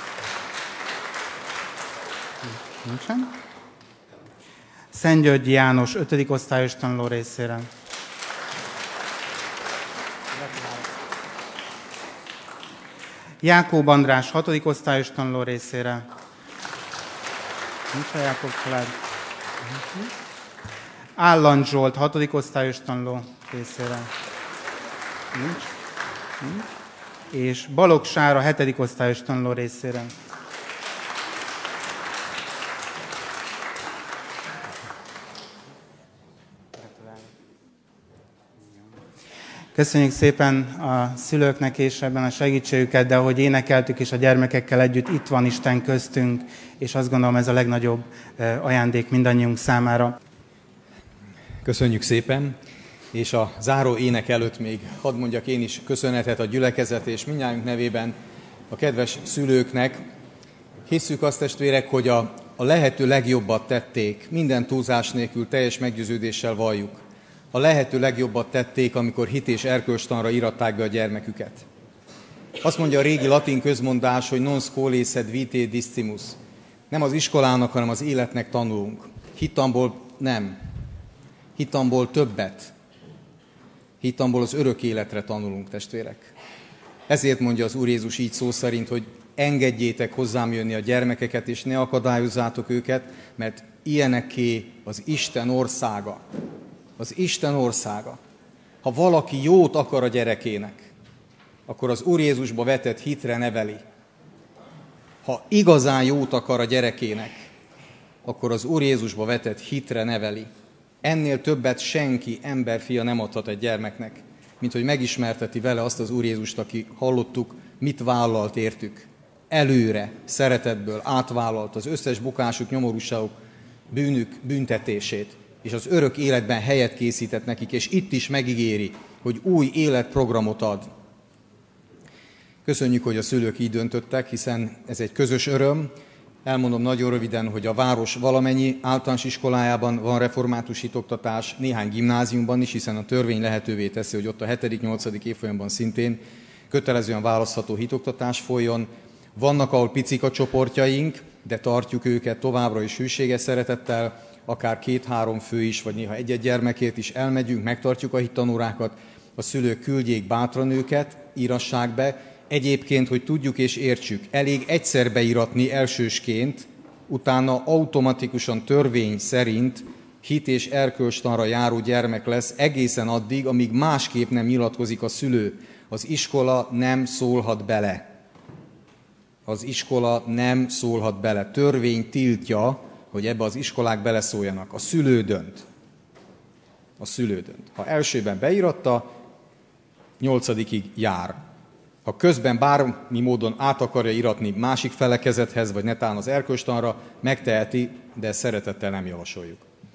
S11: Nincsen? Szentgyörgyi János, ötödik osztályos tanuló részére. Jákób András, hatodik osztályos tanuló részére. Nincs a Jákób család. Álland Zsolt, hatodik osztályos tanuló részére. Nincs. Nincs. És Balogh Sára, hetedik osztályos tanuló részére. Köszönjük szépen a szülőknek és ebben a segítségüket, de ahogy énekeltük és a gyermekekkel együtt, itt van Isten köztünk, és azt gondolom ez a legnagyobb ajándék mindannyiunk számára.
S1: Köszönjük szépen, és a záró ének előtt még hadd mondjak én is köszönetet a gyülekezet és mindnyájunk nevében a kedves szülőknek. Hisszük azt, testvérek, hogy a, a lehető legjobbat tették, minden túlzás nélkül teljes meggyőződéssel valljuk. A lehető legjobbat tették, amikor hit és erkölcstanra íratták be a gyermeküket. Azt mondja a régi latin közmondás, hogy non scholae sed vitae discimus. Nem az iskolának, hanem az életnek tanulunk. Hitamból nem. Hitamból többet. Hitamból az örök életre tanulunk, testvérek. Ezért mondja az Úr Jézus így szó szerint, hogy engedjétek hozzám jönni a gyermekeket, és ne akadályozzátok őket, mert ilyenekké az Isten országa. Az Isten országa. Ha valaki jót akar a gyerekének, akkor az Úr Jézusba vetett hitre neveli. Ha igazán jót akar a gyerekének, akkor az Úr Jézusba vetett hitre neveli. Ennél többet senki emberfia nem adhat egy gyermeknek, mint hogy megismerteti vele azt az Úr Jézust, aki hallottuk, mit vállalt értük. Előre, szeretetből átvállalt az összes bukásuk, nyomorúságuk, bűnük büntetését, és az örök életben helyet készített nekik, és itt is megígéri, hogy új életprogramot ad. Köszönjük, hogy a szülők így döntöttek, hiszen ez egy közös öröm. Elmondom nagyon röviden, hogy a város valamennyi általános iskolájában van református hitoktatás, néhány gimnáziumban is, hiszen a törvény lehetővé teszi, hogy ott a hetedik-nyolcadik évfolyamban szintén kötelezően választható hitoktatás folyjon. Vannak, ahol picik a csoportjaink, de tartjuk őket továbbra is hűséges szeretettel, akár két-három fő is, vagy néha egy-egy gyermekért is elmegyünk, megtartjuk a hittanórákat, a szülők küldjék bátran őket, írassák be. Egyébként, hogy tudjuk és értsük, elég egyszer beíratni elsősként, utána automatikusan törvény szerint hit és erkölcstanra járó gyermek lesz egészen addig, amíg másképp nem nyilatkozik a szülő. Az iskola nem szólhat bele. Az iskola nem szólhat bele. Törvény tiltja, hogy ebbe az iskolák beleszóljanak. A szülő dönt. A szülő dönt. Ha elsőben beíratta, nyolcadikig jár. Ha közben bármi módon át akarja iratni másik felekezethez, vagy netán az erkölcstanra, megteheti, de szeretettel nem javasoljuk.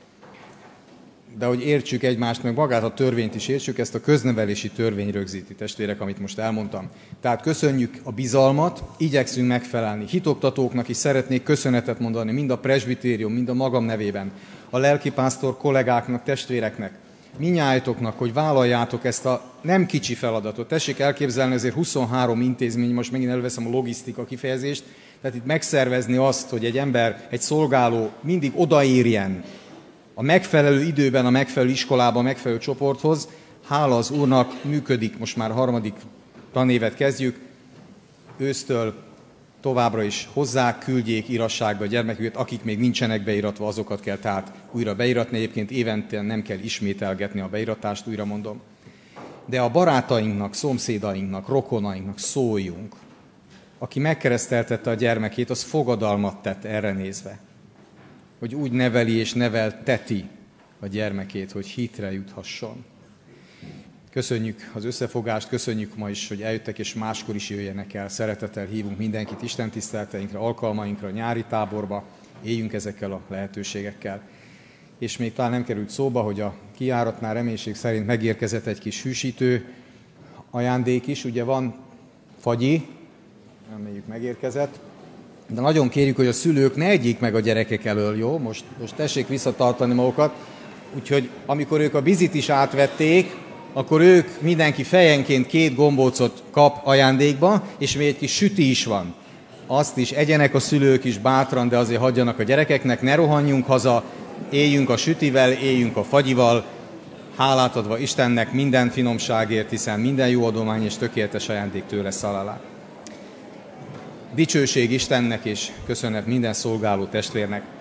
S1: De hogy értsük egymást, meg magát a törvényt is értsük, ezt a köznevelési törvény rögzíti, testvérek, amit most elmondtam. Tehát köszönjük a bizalmat, igyekszünk megfelelni. Hitoktatóknak is szeretnék köszönetet mondani, mind a presbitérium, mind a magam nevében, a lelkipásztor kollégáknak, testvéreknek, minnyájatoknak, hogy vállaljátok ezt a nem kicsi feladatot. Tessék elképzelni, azért huszonhárom intézmény, most megint előveszem a logisztika kifejezést, tehát itt megszervezni azt, hogy egy ember, egy szolgáló mindig odaérjen a megfelelő időben, a megfelelő iskolában, a megfelelő csoporthoz. Hála az Úrnak, működik, most már harmadik tanévet kezdjük, ősztől továbbra is hozzá küldjék, írassák be a gyermeküket, akik még nincsenek beiratva, azokat kell tehát újra beiratni. Egyébként évente nem kell ismételgetni a beiratást, újra mondom. De a barátainknak, szomszédainknak, rokonainknak szóljunk. Aki megkereszteltette a gyermekét, az fogadalmat tett erre nézve, hogy úgy neveli és nevelteti a gyermekét, hogy hitre juthasson. Köszönjük az összefogást, köszönjük ma is, hogy eljöttek, és máskor is jöjjenek el. Szeretettel hívunk mindenkit istentiszteleteinkre, alkalmainkra, nyári táborba, éljünk ezekkel a lehetőségekkel. És még talán nem került szóba, hogy a kijáratnál reménység szerint megérkezett egy kis hűsítő ajándék is. Ugye van fagyi, reméljük megérkezett, de nagyon kérjük, hogy a szülők ne egyék meg a gyerekek elől, jó? Most, most tessék visszatartani magukat. Úgyhogy amikor ők a bizit is átvették, akkor ők mindenki fejenként két gombócot kap ajándékba, és még egy kis süti is van. Azt is egyenek a szülők is bátran, de azért hagyjanak a gyerekeknek, ne rohanjunk haza, éljünk a sütivel, éljünk a fagyival, hálát adva Istennek minden finomságért, hiszen minden jó adomány és tökéletes ajándék tőle száll alá. Dicsőség Istennek és köszönet minden szolgáló testvérnek.